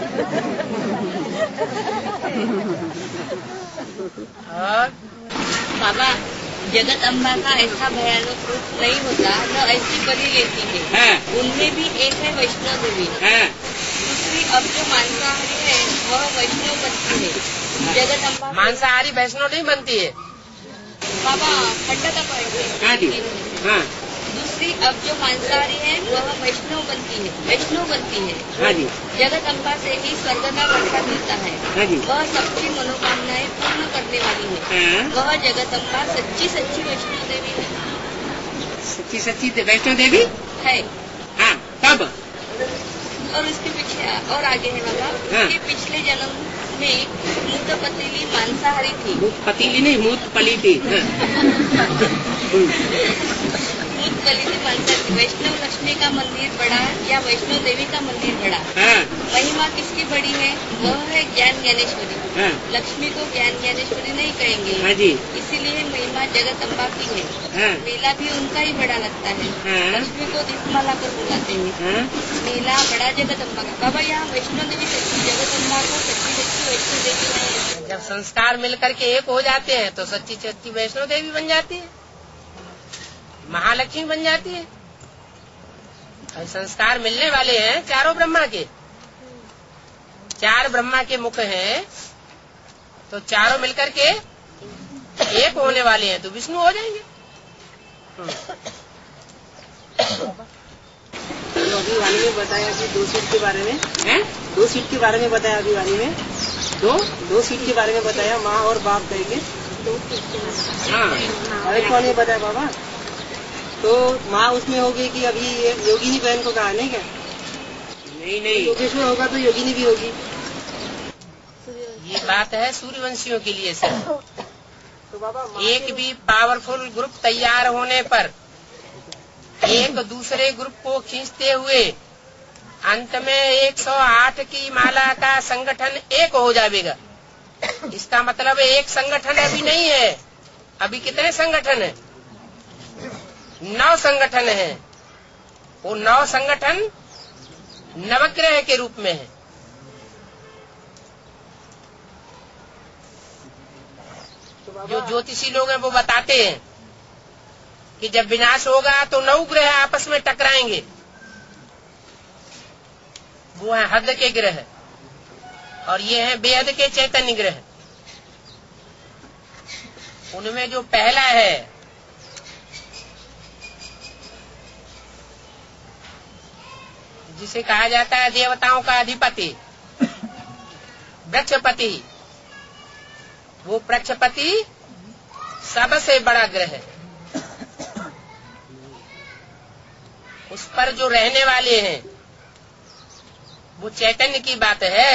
और बाबा, जगत अम्बा का ऐसा भयानक रूप नहीं होता, न ऐसी बलि लेती है। उनमें भी एक है वैष्णव देवी। दूसरी अब जो मांसाहारी है वह वैष्णव बनती है। जगत अम्बा मांसाहारी वैष्णव नहीं बनती है बाबा, खंडता पॉइंट। दूसरी अब जो मांसाहारी है वह वैष्णव बनती है। जगत अम्बा से ही स्वर्ग का वर्षा मिलता है। वह सबकी मनोकामनाएं पूर्ण करने वाली है। वह जगत अम्बा सच्ची वैष्णव देवी है। सच्ची वैष्णव देवी है। हाँ, कब? और इसके पीछे और आगे है बाबा, उसके पिछले जन्म में मूत पतीली मांसाहारी थी। पतीली नहीं, मूत पली थी। मूत पली थी मांसाहारी। वैष्णव लक्ष्मी का मंदिर बड़ा या वैष्णव देवी का मंदिर बड़ा? महिमा किसकी बड़ी है? वह है ज्ञान ज्ञानेश्वरी। लक्ष्मी को ज्ञान ज्ञानेश्वरी नहीं कहेंगे, इसीलिए महिमा जगत अम्बा की है। मेला भी उनका ही बड़ा लगता है। लक्ष्मी को दीपमाला कर बुलाते हैं। मेला बड़ा जगत अम्बा का। बाबा, यहाँ वैष्णव देवी सच्ची जगत अम्बा को सच्ची वैष्णव देवी है। जब संस्कार मिलकर के एक हो जाते हैं तो सच्ची वैष्णव देवी बन जाती है, महालक्ष्मी बन जाती है। और संस्कार मिलने वाले हैं चारों ब्रह्मा के। 4 ब्रह्मा के मुख हैं, तो चारों मिलकर के एक होने वाले हैं, तो विष्णु हो जाएंगे। अभी वाणी में बताया कि 2 सीट के बारे में है। 2 सीट के बारे में बताया अभी वाणी में। 2 सीट के बारे में बताया, माँ और बाप कहेंगे। अरे कौन ये बताया बाबा? तो माँ उसमें होगी कि अभी ये योगिनी बहन को कहा नहीं क्या? नहीं, योगेश्वर होगा तो योगिनी भी होगी। ये बात है सूर्यवंशियों के लिए सर। तो बाबा, एक भी पावरफुल ग्रुप तैयार होने पर एक दूसरे ग्रुप को खींचते हुए अंत में 108 की माला का संगठन एक हो जाएगा। इसका मतलब एक संगठन अभी नहीं है। अभी कितने संगठन है? 9 संगठन है। वो 9 संगठन नवग्रह के रूप में है। जो ज्योतिषी लोग हैं वो बताते हैं कि जब विनाश होगा तो 9 ग्रह आपस में टकराएंगे। वो है हद के ग्रह और ये है बेहद के चैतन्य ग्रह। उनमें जो पहला है जिसे कहा जाता है देवताओं का अधिपति वृक्षपति, वो वृक्षपति सबसे बड़ा ग्रह है। उस पर जो रहने वाले हैं वो चैतन्य की बात है।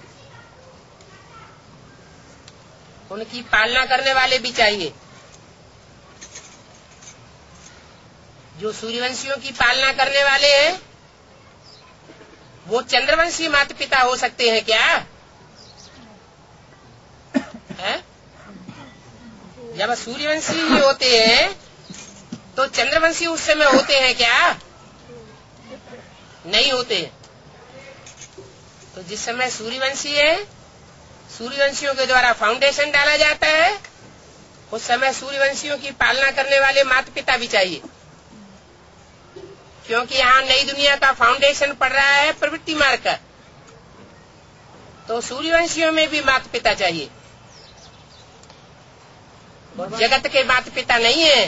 उनकी पालना करने वाले भी चाहिए। जो सूर्यवंशियों की पालना करने वाले हैं वो चंद्रवंशी माता पिता हो सकते हैं क्या? है? जब सूर्यवंशी ही होते हैं तो चंद्रवंशी उस समय होते हैं क्या? नहीं होते। तो जिस समय सूर्यवंशी है, सूर्यवंशियों के द्वारा फाउंडेशन डाला जाता है, उस समय सूर्यवंशियों की पालना करने वाले माता पिता भी चाहिए। क्योंकि यहाँ नई दुनिया का फाउंडेशन पड़ रहा है प्रवृत्ति मार्ग का, तो सूर्यवंशियों में भी माता पिता चाहिए। जगत के माता पिता नहीं है,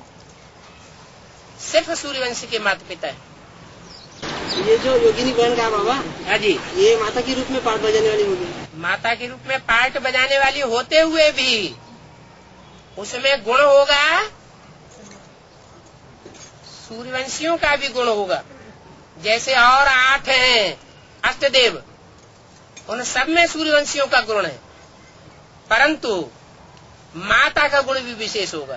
सिर्फ सूर्यवंशी के माता पिता है। ये जो योगिनी बहन का बाबा, हाँ जी, ये माता के रूप में पार्ट बजाने वाली होगी। माता के रूप में पार्ट बजाने वाली होते हुए भी उसमें गुण होगा सूर्यवंशियों का भी गुण होगा। जैसे और 8 हैं अष्टदेव, उन सब में सूर्यवंशियों का गुण है, परंतु माता का गुण भी विशेष होगा।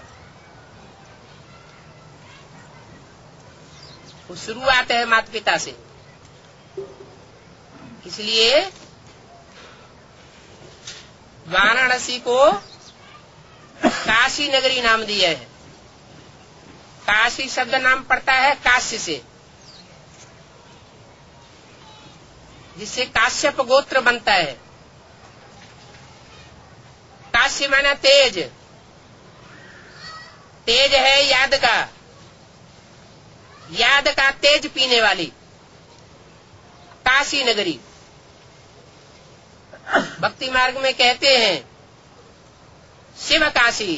वो शुरुआत है माता पिता से, इसलिए वाराणसी को काशी नगरी नाम दिया है। काशी शब्द नाम पड़ता है काश्य से, जिससे काश्यप गोत्र बनता है। काश्य माना तेज, तेज है याद का, याद का तेज पीने वाली काशी नगरी। भक्ति मार्ग में कहते हैं शिव काशी,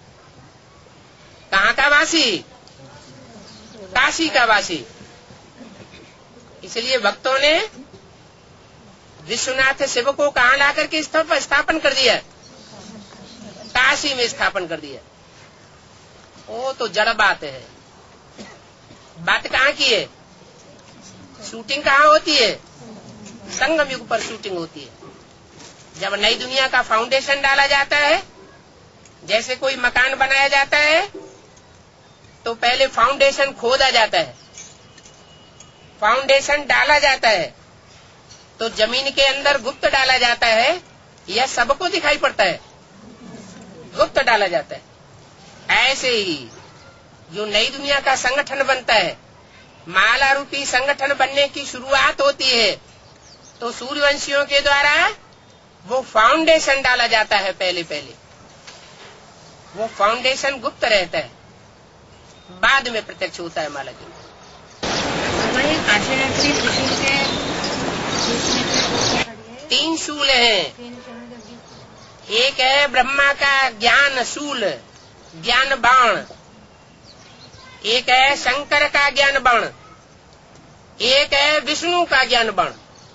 कहाँ का वासी? काशी का वासी। इसलिए भक्तों ने विश्वनाथ शिव को कहाँ ला करके स्थापन कर दिया? काशी में स्थापन कर दिया। वो तो जड़ बात है। बात कहाँ की है? शूटिंग कहाँ होती है? संगम युग पर शूटिंग होती है। जब नई दुनिया का फाउंडेशन डाला जाता है, जैसे कोई मकान बनाया जाता है तो पहले फाउंडेशन खोदा जाता है, फाउंडेशन डाला जाता है, तो जमीन के अंदर गुप्त डाला जाता है। यह सबको दिखाई पड़ता है, गुप्त डाला जाता है। ऐसे ही जो नई दुनिया का संगठन बनता है, माला रूपी संगठन बनने की शुरुआत होती है, तो सूर्यवंशियों के द्वारा वो फाउंडेशन डाला जाता है। पहले वो फाउंडेशन गुप्त रहता है, बाद में प्रत्यक्ष होता है माला की। तीन शूल हैं। एक है ब्रह्मा का ज्ञान शूल, ज्ञान बाण। एक है शंकर का ज्ञान बाण, एक है विष्णु का ज्ञान बाण।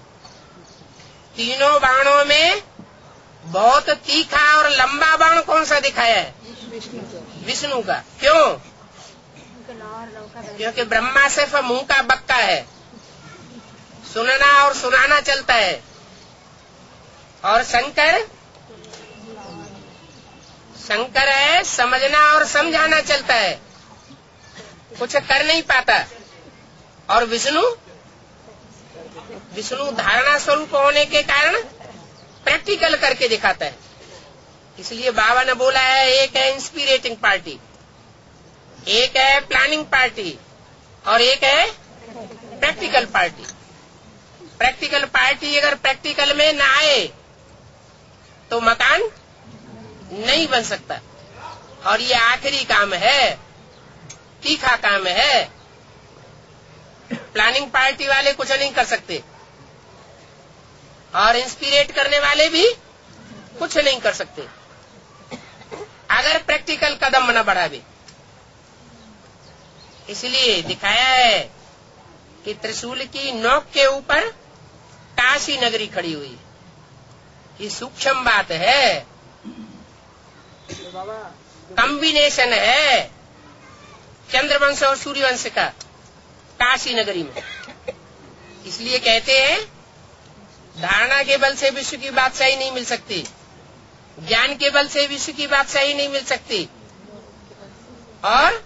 तीनों बाणों में बहुत तीखा और लंबा बाण कौन सा दिखाया है? विष्णु का। क्यों? क्योंकि ब्रह्मा सिर्फ मुंह का बक्का है, सुनना और सुनाना चलता है, और शंकर है समझना और समझाना चलता है, कुछ कर नहीं पाता। और विष्णु धारणा स्वरूप होने के कारण प्रैक्टिकल करके दिखाता है। इसलिए बाबा ने बोला है, एक है इंस्पिरेटिंग पार्टी, एक है प्लानिंग पार्टी, और एक है प्रैक्टिकल पार्टी। प्रैक्टिकल पार्टी अगर प्रैक्टिकल में न आए तो मकान नहीं बन सकता। और ये आखिरी काम है, तीखा काम है। प्लानिंग पार्टी वाले कुछ नहीं कर सकते, और इंस्पिरेट करने वाले भी कुछ नहीं कर सकते अगर प्रैक्टिकल कदम न बढ़ावे। इसलिए दिखाया है कि त्रिशूल की नोक के ऊपर काशी नगरी खड़ी हुई। ये सूक्ष्म बात है, कॉम्बिनेशन है चंद्रवंश और सूर्यवंश का काशी नगरी में। इसलिए कहते हैं धारणा के बल से विश्व की बादशाही नहीं मिल सकती, ज्ञान के बल से विश्व की बादशाही नहीं मिल सकती, और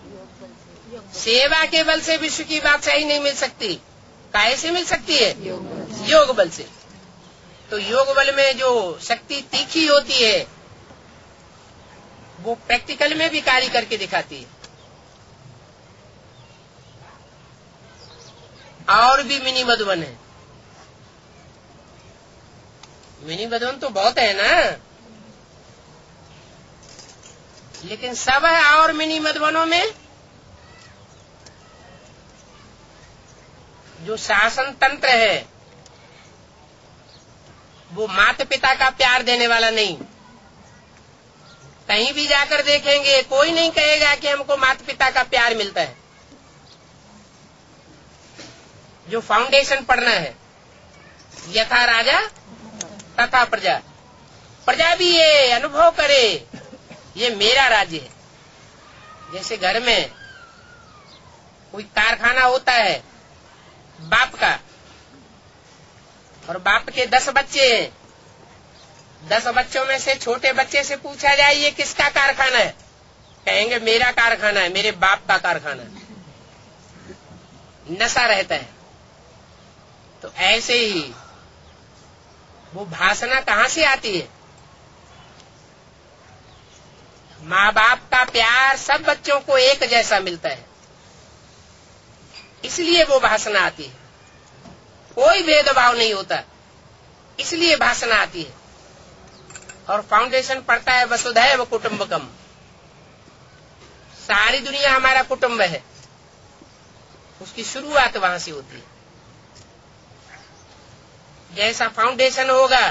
सेवा के बल से विश्व की बादशाही नहीं मिल सकती। काहे से मिल सकती है? योग बल से। तो योग बल में जो शक्ति तीखी होती है वो प्रैक्टिकल में भी कार्य करके दिखाती है। और भी मिनी मधुबन है। मिनी मधुबन तो बहुत है ना, लेकिन सब है। और मिनी मधुबनों में जो शासन तंत्र है वो माता पिता का प्यार देने वाला नहीं। कहीं भी जाकर देखेंगे कोई नहीं कहेगा कि हमको माता पिता का प्यार मिलता है। जो फाउंडेशन पढ़ना है, यथा राजा तथा प्रजा, प्रजा भी ये अनुभव करे ये मेरा राज्य है। जैसे घर में कोई कारखाना होता है बाप का, और बाप के 10 बच्चे हैं। 10 बच्चों में से छोटे बच्चे से पूछा जाए ये किसका कारखाना है, कहेंगे मेरा कारखाना है, मेरे बाप का कारखाना है। नशा रहता है। तो ऐसे ही वो भाषणा कहाँ से आती है? माँ बाप का प्यार सब बच्चों को एक जैसा मिलता है, इसलिए वो भाषणा आती है। कोई भेदभाव नहीं होता, इसलिए भाषणा आती है। और फाउंडेशन पड़ता है वसुधैव कुटुंबकम, सारी दुनिया हमारा कुटुंब है, उसकी शुरुआत वहां से होती है। जैसा फाउंडेशन होगा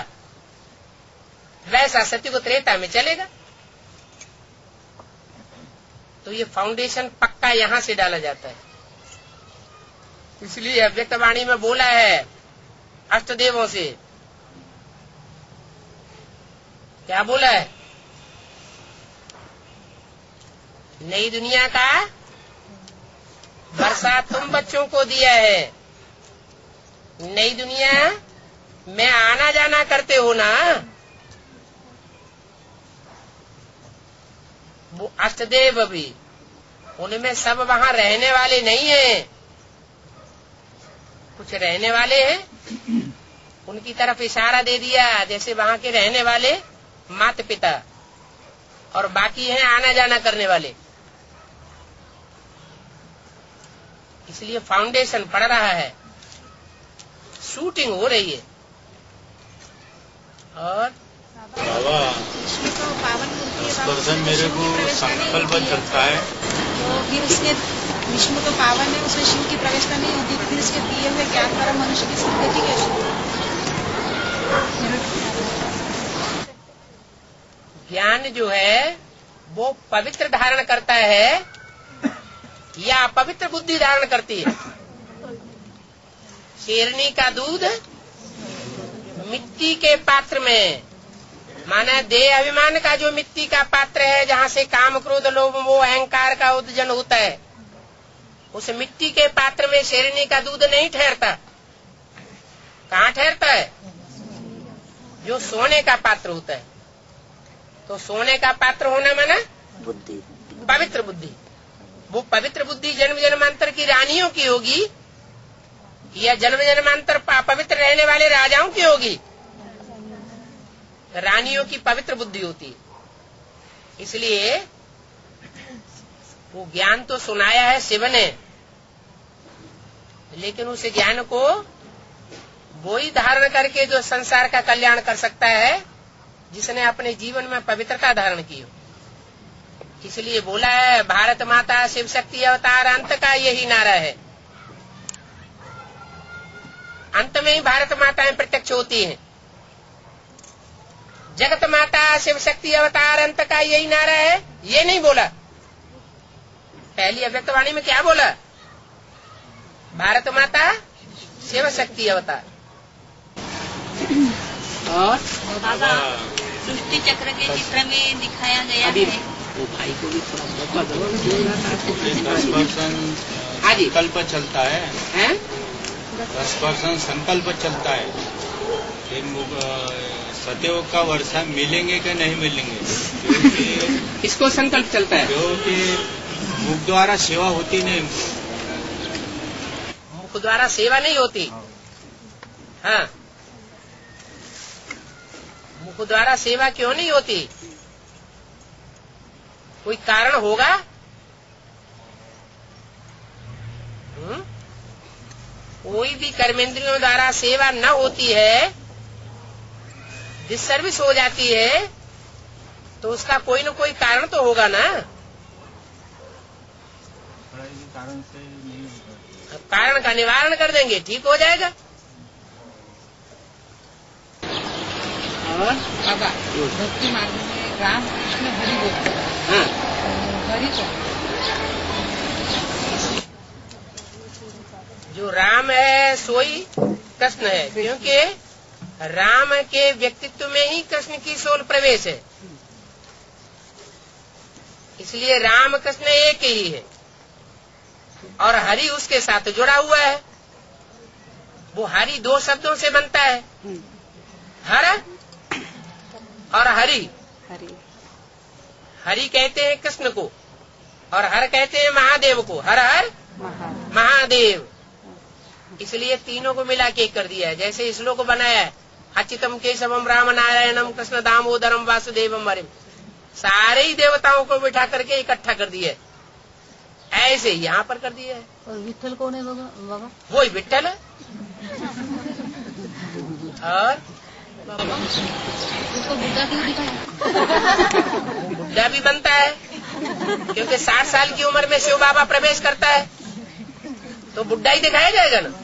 वैसा सत्युग त्रेता में चलेगा। तो ये फाउंडेशन पक्का यहां से डाला जाता है। इसलिए अव्यक्त वाणी में बोला है अष्टदेवों से, क्या बोला है? नई दुनिया का वर्षा तुम बच्चों को दिया है। नई दुनिया में आना जाना करते हो ना। वो अष्टदेव भी, उनमें सब वहां रहने वाले नहीं हैं, कुछ रहने वाले हैं। उनकी तरफ इशारा दे दिया, जैसे वहां के रहने वाले माता पिता, और बाकी हैं आना जाना करने वाले। इसलिए फाउंडेशन पड़ रहा है, शूटिंग हो रही है। और बाबा पर्सन मेरे को संकल्प चलता है, तो फिर उसके विष्णु तो पावन है, उसमें शिव की प्रवेशता नहीं होती, फिर उसके दिए हुए ज्ञान द्वारा मनुष्य की सदगति कैसे? ज्ञान जो है वो पवित्र धारण करता है या अपवित्र बुद्धि धारण करती है? शेरनी का दूध मिट्टी के पात्र में, माना देह अभिमान का जो मिट्टी का पात्र है, जहाँ से काम क्रोध लोभ मोह अहंकार का उद्जन होता है, उस मिट्टी के पात्र में शेरनी का दूध नहीं ठहरता। कहाँ ठहरता है? जो सोने का पात्र होता है। तो सोने का पात्र होना माना बुद्धि, पवित्र बुद्धि। वो पवित्र बुद्धि जन्म जन्मांतर की रानियों की होगी या जन्म जन्मांतर पवित्र रहने वाले राजाओं की होगी? रानियों की पवित्र बुद्धि होती है। इसलिए वो ज्ञान तो सुनाया है शिव ने, लेकिन उस ज्ञान को वो ही धारण करके जो संसार का कल्याण कर सकता है, जिसने अपने जीवन में पवित्रता धारण की हो। इसलिए बोला है भारत माता शिव शक्ति अवतार अंत का यही नारा है। अंत में ही भारत माताएं प्रत्यक्ष होती हैं। जगत माता शिव शक्ति अवतार अंत का यही नारा है, ये नहीं बोला। पहली अव्यक्त वाणी में क्या बोला? भारत माता शिव शक्ति अवतार। और बाबा सृष्टि चक्र के चित्र में दिखाया गया है, वो भाई को भी थोड़ा मौका दो। 10% संकल्प चलता है, 10% संकल्प चलता है। सतयुग का वर्षा मिलेंगे कि नहीं मिलेंगे, क्योंकि किसको संकल्प चलता है? क्योंकि मुख द्वारा सेवा होती नहीं। मुख द्वारा सेवा नहीं होती। हाँ, मुख द्वारा सेवा क्यों नहीं होती? कोई कारण होगा? कोई भी कर्मेंद्रियों द्वारा सेवा न होती है, डिसर्विस हो जाती है, तो उसका कोई न कोई कारण तो होगा ना। कारण से नहीं होगा, कारण का निवारण कर देंगे, ठीक हो जाएगा। और बाबा भक्ति मार्ग में राम कृष्ण हरि बोलते हैं। हाँ, हरि को जो राम है सोई कृष्ण है, क्योंकि राम के व्यक्तित्व में ही कृष्ण की सोल प्रवेश है। इसलिए राम कृष्ण एक ही है। और हरि उसके साथ जुड़ा हुआ है। वो हरि 2 शब्दों से बनता है, हर और हरि। हरि कहते हैं कृष्ण को और हर कहते हैं महादेव को। हर हर महादेव, इसलिए तीनों को मिला के एक कर दिया है। जैसे श्लोक को बनाया है, अच्युतम केशवम राम नारायणम कृष्ण दामोदरम वासुदेवम हरिम, सारे ही देवताओं को बिठा करके इकट्ठा कर दिया है। ऐसे यहाँ पर कर दिया है। और विठ्ठल कौन है बाबा? वही विठ्ठल है। और उसको बुढ़ा क्यों दिखाया? बुढ़ा भी बनता है क्योंकि 60 साल की उम्र में शिव बाबा प्रवेश करता है, तो बुढ़ा ही दिखाया जाएगा ना।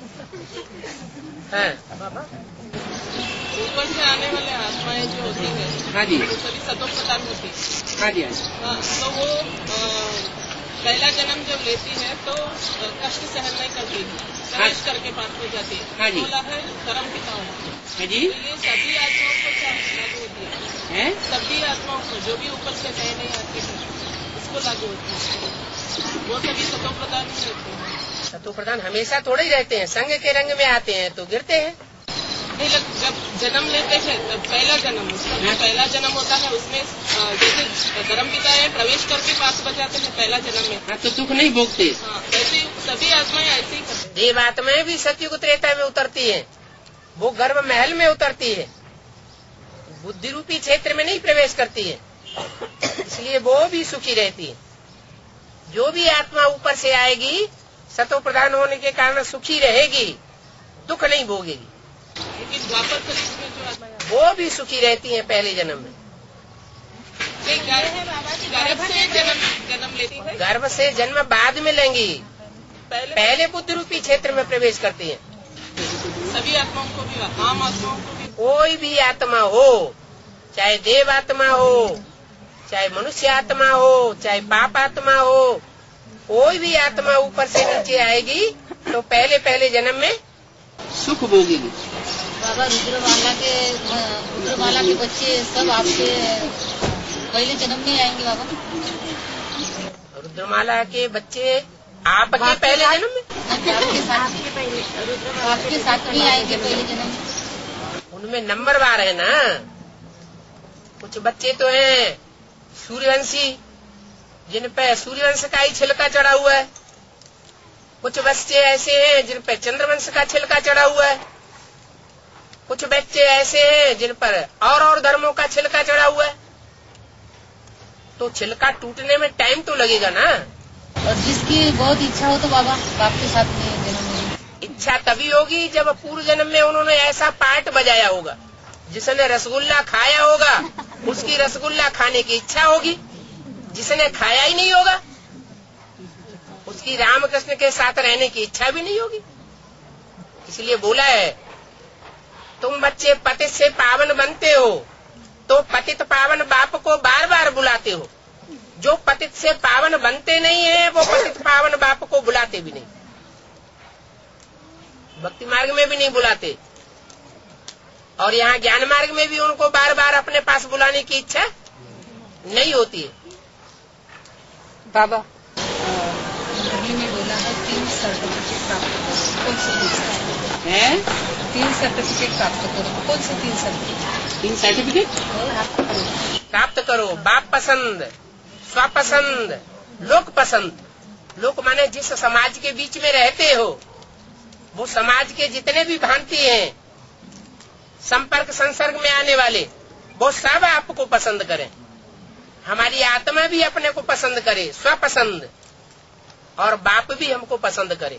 बाबा ऊपर से आने वाले आत्माएं जो होती है, हाँ जी, वो सभी सतो प्रधान होती है। हाँ जी, हाँ, तो वो पहला जन्म जब लेती है तो कष्ट सहन नहीं करती, प्रवेश करके पास हो जाती है। हाँ जी, बोला है धर्म पिताओं। हाँ जी, तो ये सभी आत्माओं को क्या लागू होती है? सभी आत्माओं को जो भी ऊपर से नए नए आते हैं उसको लागू होती है। वो सभी सतो प्रधान ही रहते हैं। सतो प्रधान हमेशा थोड़े ही रहते हैं, संग के रंग में आते हैं तो गिरते हैं। जब जन्म लेते हैं तब पहला जन्म, उसका पहला जन्म होता है, उसमें जैसे धर्म पिता है प्रवेश करके पास बजाते हैं पहला जन्म में। हाँ, तो दुख नहीं भोगते। हाँ, ऐसे सभी आत्माएं ऐसे ही करते। देव आत्माएं भी सत्युग त्रेता में उतरती है, वो गर्भ महल में उतरती है, बुद्धि रूपी क्षेत्र में नहीं प्रवेश करती है, इसलिए वो भी सुखी रहती है। जो भी आत्मा ऊपर से आएगी सतो प्रधान होने के कारण सुखी रहेगी, दुख नहीं भोगेगी। लेकिन द्वापर कलयुग में जो आत्माएं वो भी सुखी रहती हैं पहले जन्म में। गर्भ से जन्म लेती है, गर्भ से जन्म बाद में लेंगी, पहले बुद्धि रूपी क्षेत्र में प्रवेश करती हैं। सभी आत्माओं को भी, आम आत्माओं को भी, कोई भी आत्मा हो, चाहे देव आत्मा हो, चाहे मनुष्य आत्मा हो, चाहे पाप आत्मा हो, कोई भी आत्मा ऊपर से नीचे आएगी तो पहले जन्म में सुख भोगेगी। बाबा रुद्रमाला के बच्चे सब आपके पहले जन्म में आएंगे बाबा? रुद्रमाला के बच्चे आपके पहले जन्म में? आपके साथ भी आएंगे पहले जन्म में। उनमें नंबरवार है ना। कुछ बच्चे तो हैं सूर्यवंशी, जिन पे सूर्यवंश का ही छिलका चढ़ा हुआ है। कुछ बच्चे ऐसे हैं जिन पर चंद्रवंश का छिलका चढ़ा हुआ है। कुछ बच्चे ऐसे हैं जिन पर और धर्मों का छिलका चढ़ा हुआ है। तो छिलका टूटने में टाइम तो लगेगा ना। और जिसकी बहुत इच्छा हो तो बाबा बाप के साथ में जन्म में इच्छा तभी होगी जब पूर्व जन्म में उन्होंने ऐसा पार्ट बजाया होगा। जिसने रसगुल्ला खाया होगा उसकी रसगुल्ला खाने की इच्छा होगी, जिसने खाया ही नहीं होगा उसकी रामकृष्ण के साथ रहने की इच्छा भी नहीं होगी। इसलिए बोला है, तुम बच्चे पतित से पावन बनते हो तो पतित पावन बाप को बार बार बुलाते हो। जो पतित से पावन बनते नहीं है वो पतित पावन बाप को बुलाते भी नहीं, भक्ति मार्ग में भी नहीं बुलाते, और यहाँ ज्ञान मार्ग में भी उनको बार बार अपने पास बुलाने की इच्छा नहीं होती है। बाबा में बोला है 3 सर्टिफिकेट प्राप्त करो, कौन से 3 सर्टिफिकेट? 3 सर्टिफिकेट प्राप्त करो, कौन से 3 सर्टिफिकेट? 3 सर्टिफिकेट प्राप्त करो। बाप पसंद, स्वपसंद, लोक पसंद। लोक माने जिस समाज के बीच में रहते हो, वो समाज के जितने भी भांति हैं, संपर्क संसर्ग में आने वाले, वो सब आपको पसंद करें। हमारी आत्मा भी अपने को पसंद करे, स्वपसंद, और बाप भी हमको पसंद करे।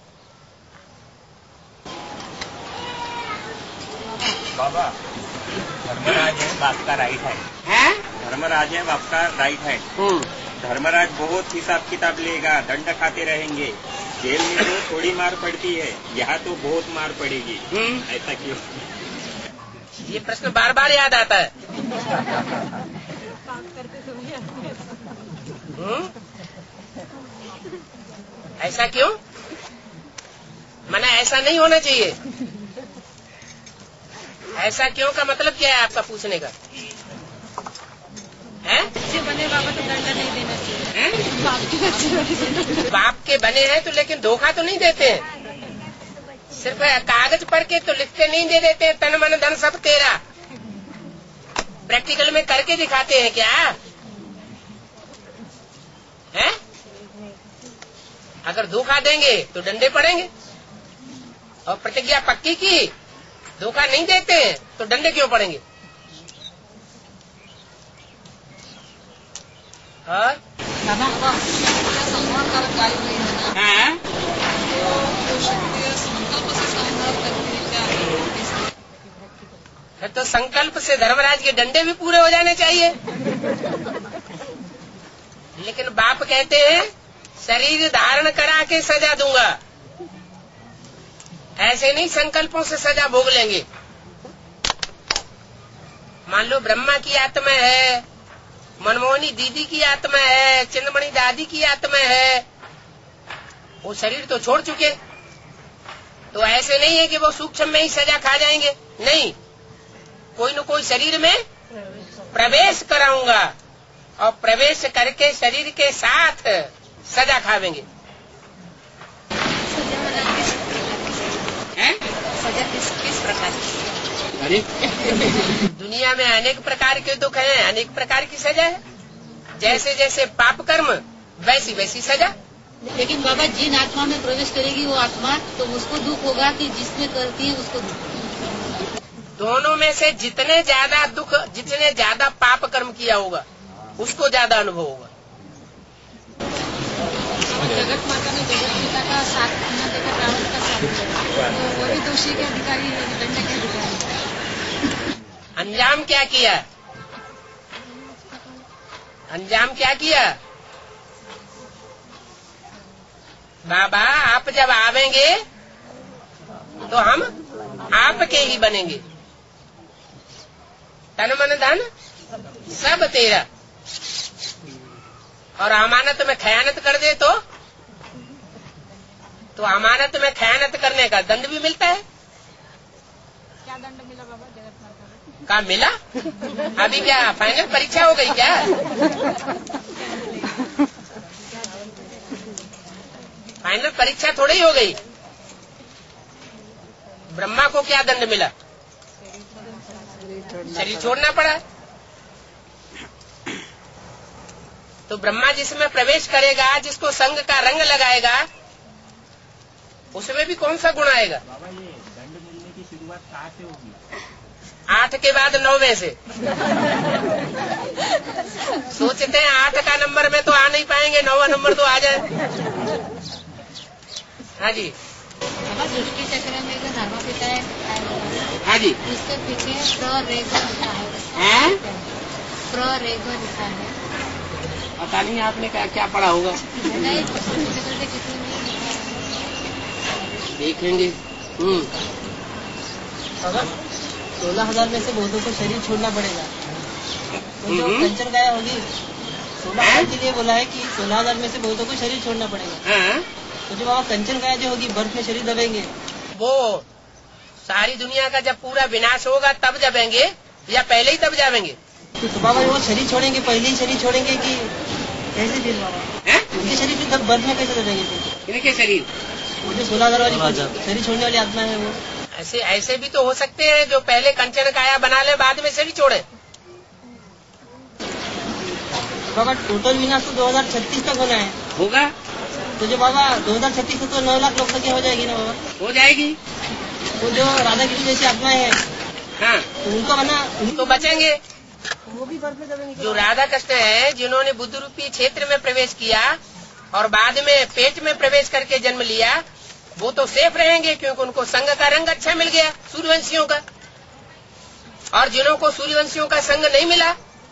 बाबा धर्मराज है, बाप का राइट है। धर्मराज है, बाप का राइट है। धर्मराज बहुत हिसाब किताब लेगा, दंड खाते रहेंगे। जेल में तो थोड़ी मार पड़ती है, यहाँ तो बहुत मार पड़ेगी। ऐसा क्यों? ये प्रश्न बार बार याद आता है। ऐसा क्यों? माना ऐसा नहीं होना चाहिए। ऐसा क्यों का मतलब क्या है आपका पूछने का? बच्चे बने बाबा तो दंड नहीं देना चाहिए। बाप के बने हैं तो लेकिन धोखा तो नहीं देते हैं। सिर्फ कागज पर के तो लिखते नहीं दे देते हैं, तन मन धन सब तेरा। प्रैक्टिकल में करके दिखाते हैं क्या है? अगर धोखा देंगे तो डंडे पड़ेंगे, और प्रतिज्ञा पक्की की धोखा नहीं देते हैं तो डंडे क्यों पड़ेंगे? और हाँ? तो संकल्प से धर्मराज के डंडे भी पूरे हो जाने चाहिए। लेकिन बाप कहते हैं शरीर धारण करा के सजा दूंगा, ऐसे नहीं संकल्पों से सजा भोग लेंगे। मान लो ब्रह्मा की आत्मा है, मनमोहनी दीदी की आत्मा है, चिंतमणि दादी की आत्मा है, वो शरीर तो छोड़ चुके, तो ऐसे नहीं है कि वो सूक्ष्म में ही सजा खा जाएंगे। नहीं, कोई न कोई शरीर में प्रवेश कराऊंगा और प्रवेश करके शरीर के साथ सजा खावेंगे। सजा किस प्रकार? दुनिया में अनेक प्रकार के दुख हैं, अनेक प्रकार की सजा है। जैसे जैसे पाप कर्म वैसी वैसी सजा। लेकिन बाबा जिन आत्मा में प्रवेश करेगी वो आत्मा, तो उसको दुख होगा कि जिसमें करती है उसको दुख? दोनों में से जितने ज्यादा दुख, जितने ज्यादा पाप कर्म किया होगा उसको ज्यादा अनुभव होगा। जगत माता ने जगत पिता का साथ न देकर रावण का साथ दिया, तो वो भी दोषी के अधिकारी है, दंड के अधिकारी। अंजाम क्या किया? अंजाम क्या किया? बाबा आप जब आवेंगे तो हम आपके ही बनेंगे, तन मन धन सब तेरा। और अमानत में खयानत कर दे तो अमानत में खयानत करने का दंड भी मिलता है। क्या दंड मिला बाबा जगत माता का मिला? अभी क्या फाइनल परीक्षा हो गई क्या? फाइनल परीक्षा थोड़ी ही हो गई। ब्रह्मा को क्या दंड मिला? शरीर छोड़ना पड़ा। तो ब्रह्मा जिसमें प्रवेश करेगा, जिसको संग का रंग लगाएगा, उसमें भी कौन सा गुण आएगा? बाबा ये दंड मिलने की शुरुआत कहाँ से होगी? 8 के बाद 9वें से। सोचते हैं 8 का नंबर में तो आ नहीं पाएंगे, 9वां नंबर तो आ जाए। हाँ जी, सृष्टि चक्र में जो धर्म पिता है, हाँ जी, उसके पीछे प्रेग लिखा हैं? प्रेग लिखा है। पता नहीं आपने क्या पढ़ा होगा। नहीं, सृष्टि चक्र से किसी ने लिखा है। देखेंगे। 16,000 में से बहुतों को शरीर छोड़ना पड़ेगा। तो जो कंचन गाय होगी 16,000 के लिए बोला है कि 16,000 में से बहुतों को शरीर छोड़ना पड़ेगा। तो जो बाबा कंचन गाय जो होगी बर्फ में शरीर दबेंगे, वो सारी दुनिया का जब पूरा विनाश होगा तब दबेंगे या पहले ही तब जावेंगे? तो बाबा वो शरीर छोड़ेंगे, पहले ही शरीर छोड़ेंगे कि कैसे फिर बाबा? उनके शरीर फिर बर्फ में कैसे दबेंगे? इनके शरीर, वो जो 16,000 वाली शरीर छोड़ने वाली आत्मा है वो ऐसे भी तो हो सकते हैं जो पहले कंचन काया बना ले बाद में शरीर छोड़े। बाबा टोटल विनाश तो 2036 तक होना है। होगा तो जो बाबा 2036 तक तो 9 लाख लोग संख्या हो जाएगी ना बाबा? हो जाएगी। तो जो राधा कृष्ण जैसी आत्माएं हैं, हाँ, तो उनको बना तो बचेंगे। वो भी बर्फ में दबेंगे। जो राधा कृष्ण है, जिन्होंने बुद्ध रूपी क्षेत्र में प्रवेश किया और बाद में पेट में प्रवेश करके जन्म लिया, वो तो सेफ रहेंगे क्योंकि उनको संग का रंग अच्छा मिल गया सूर्यवंशियों का। और जिन्हों को सूर्यवंशियों का संग नहीं मिला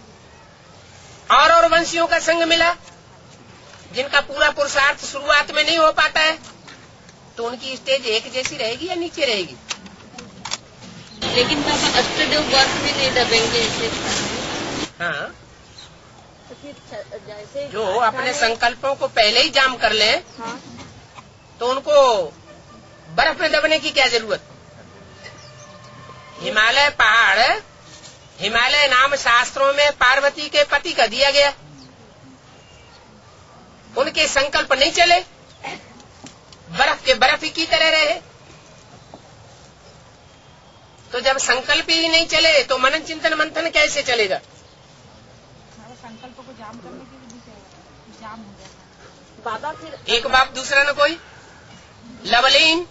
और वंशियों का संग मिला, जिनका पूरा पुरुषार्थ शुरुआत में नहीं हो पाता है, तो उनकी स्टेज एक जैसी रहेगी या नीचे रहेगी? लेकिन पापा अष्टदेव बर्फ में नहीं दबेंगे ऐसे। हाँ, तो फिर जैसे जो अपने संकल्पों को पहले ही जाम कर ले, हाँ, तो उनको बर्फ में दबने की क्या जरूरत? हिमालय पहाड़, हिमालय नाम शास्त्रों में पार्वती के पति का दिया गया। उनके संकल्प नहीं चले, बर्फ के बर्फ ही की तरह रहे। तो जब संकल्प ही नहीं चले तो मनन चिंतन मंथन कैसे चलेगा? संकल्प को जाम करने की विधि जाम हो जाता बाबा। फिर एक बाप दूसरा न कोई। लवलीन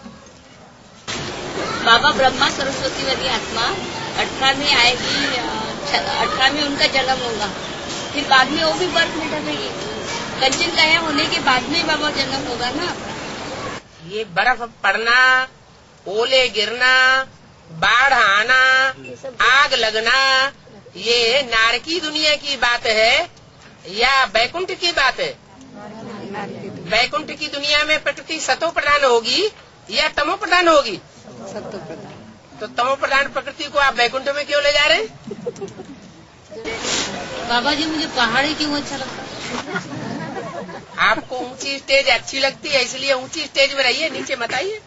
बाबा ब्रह्मा सरस्वती वाली आत्मा 18 में आएगी, 18 में उनका जन्म होगा, फिर बाद में वो भी बर्फ में ढलेगी। कंचन काया होने के बाद में बाबा जन्म होगा ना। ये बर्फ पड़ना, ओले गिरना, बाढ़ आना, आग लगना, ये नारकी दुनिया की बात है या बैकुंठ की बात है? बैकुंठ की दुनिया में प्रकृति सतो प्रधान होगी या तमो प्रधान होगी? तो तमो प्रधान प्रकृति को आप बैकुंठ में क्यों ले जा रहे हैं? बाबा जी मुझे पहाड़ी क्यों अच्छा लगता है? आपको ऊंची स्टेज अच्छी लगती है इसलिए ऊंची स्टेज में रहिए, नीचे मत आइए।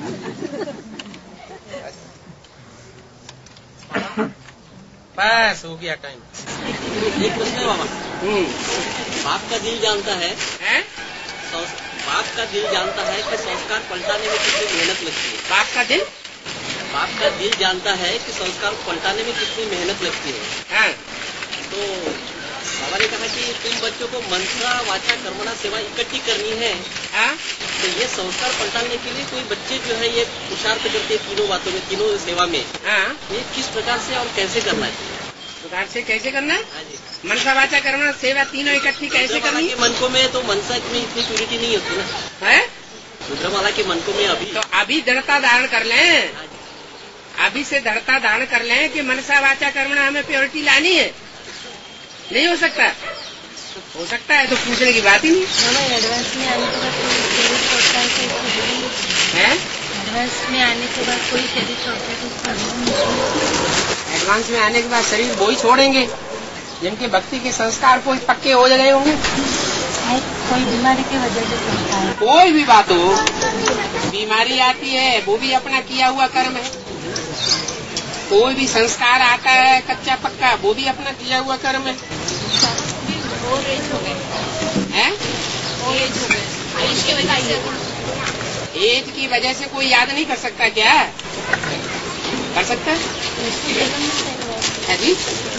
बस हो गया टाइम। एक प्रश्न है बाबा। बाप का दिल जानता है, बाप का दिल जानता है कि संस्कार पलटाने में कितनी मेहनत लगती है। बाप का दिल जानता है कि संस्कार पलटाने में कितनी मेहनत लगती है। तो बाबा ने कहा कि तुम बच्चों को मनसा वाचा कर्मणा सेवा इकट्ठी करनी है। तो ये संस्कार पलटाने के लिए कोई बच्चे जो है ये पुरुषार्थ करते हैं तीनों बातों में, तीनों सेवा में। ये किस प्रकार से और कैसे करना है? प्रकार से कैसे करना है? मनसा वाचा कर्मणा सेवा तीनों इकट्ठी कैसे करनी है? मन को में तो मनसा में इतनी प्यूरिटी नहीं होती ना है। रुद्रमाला के मन को में अभी दृढ़ता धारण कर लें, अभी से दृढ़ता धारण कर लें कि मनसा वाचा कर्मणा हमें प्योरिटी लानी है। नहीं हो सकता? हो सकता है तो पूछने की बात ही नहीं एडवांस में आने के बाद एडवांस में आने के बाद कोई शरीर छोड़ता है। एडवांस में आने के बाद शरीर वो ही छोड़ेंगे जिनके भक्ति के संस्कार कोई पक्के हो गए होंगे। कोई बीमारी की वजह से छोड़ता है। कोई भी बात हो, बीमारी आती है वो भी अपना किया हुआ कर्म है। कोई भी संस्कार आता है कच्चा पक्का वो भी अपना किया हुआ कर्म है। एज की वजह से कोई याद नहीं कर सकता क्या? कर सकता है जी?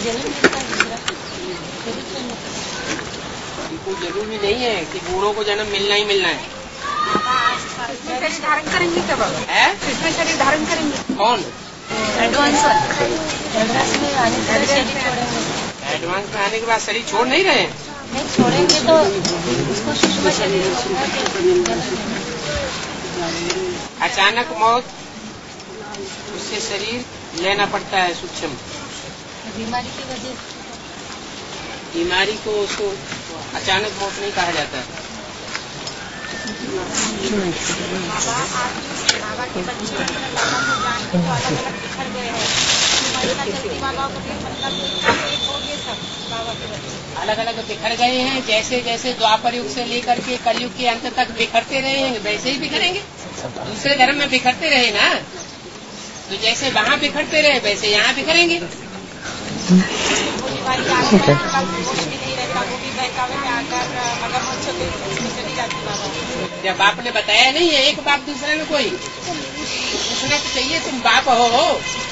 कोई जरूरी नहीं है कि बूढ़ों को जन्म मिलना ही मिलना है। शरीर धारण करेंगे कब? इसमें शरीर धारण करेंगे कौन? एडवांस में आने से शरीर छोड़ेंगे। एडवांस में आने के बाद शरीर छोड़ नहीं रहे? नहीं छोड़ेंगे तो उसको सूक्ष्म शरीर अचानक मौत, उससे शरीर लेना पड़ता है सूक्ष्म। बीमारी की वजह से बीमारी को उसको अचानक मौत नहीं कहा जाता। बाबा के बच्चे बाबा को जान के तो अलग अलग बिखर गए हैं। बाबा को बाबा के बच्चे अलग अलग बिखर गए हैं। जैसे जैसे द्वापर युग से लेकर के कलयुग के अंत तक बिखरते रहे हैं वैसे ही बिखरेंगे। दूसरे धर्म में बिखरते रहे ना, तो जैसे वहाँ बिखरते रहे वैसे यहाँ बिखरेंगे। जब बाप ने बताया नहीं है एक बाप दूसरे में कोई, तो पूछना तो चाहिए तुम बाप हो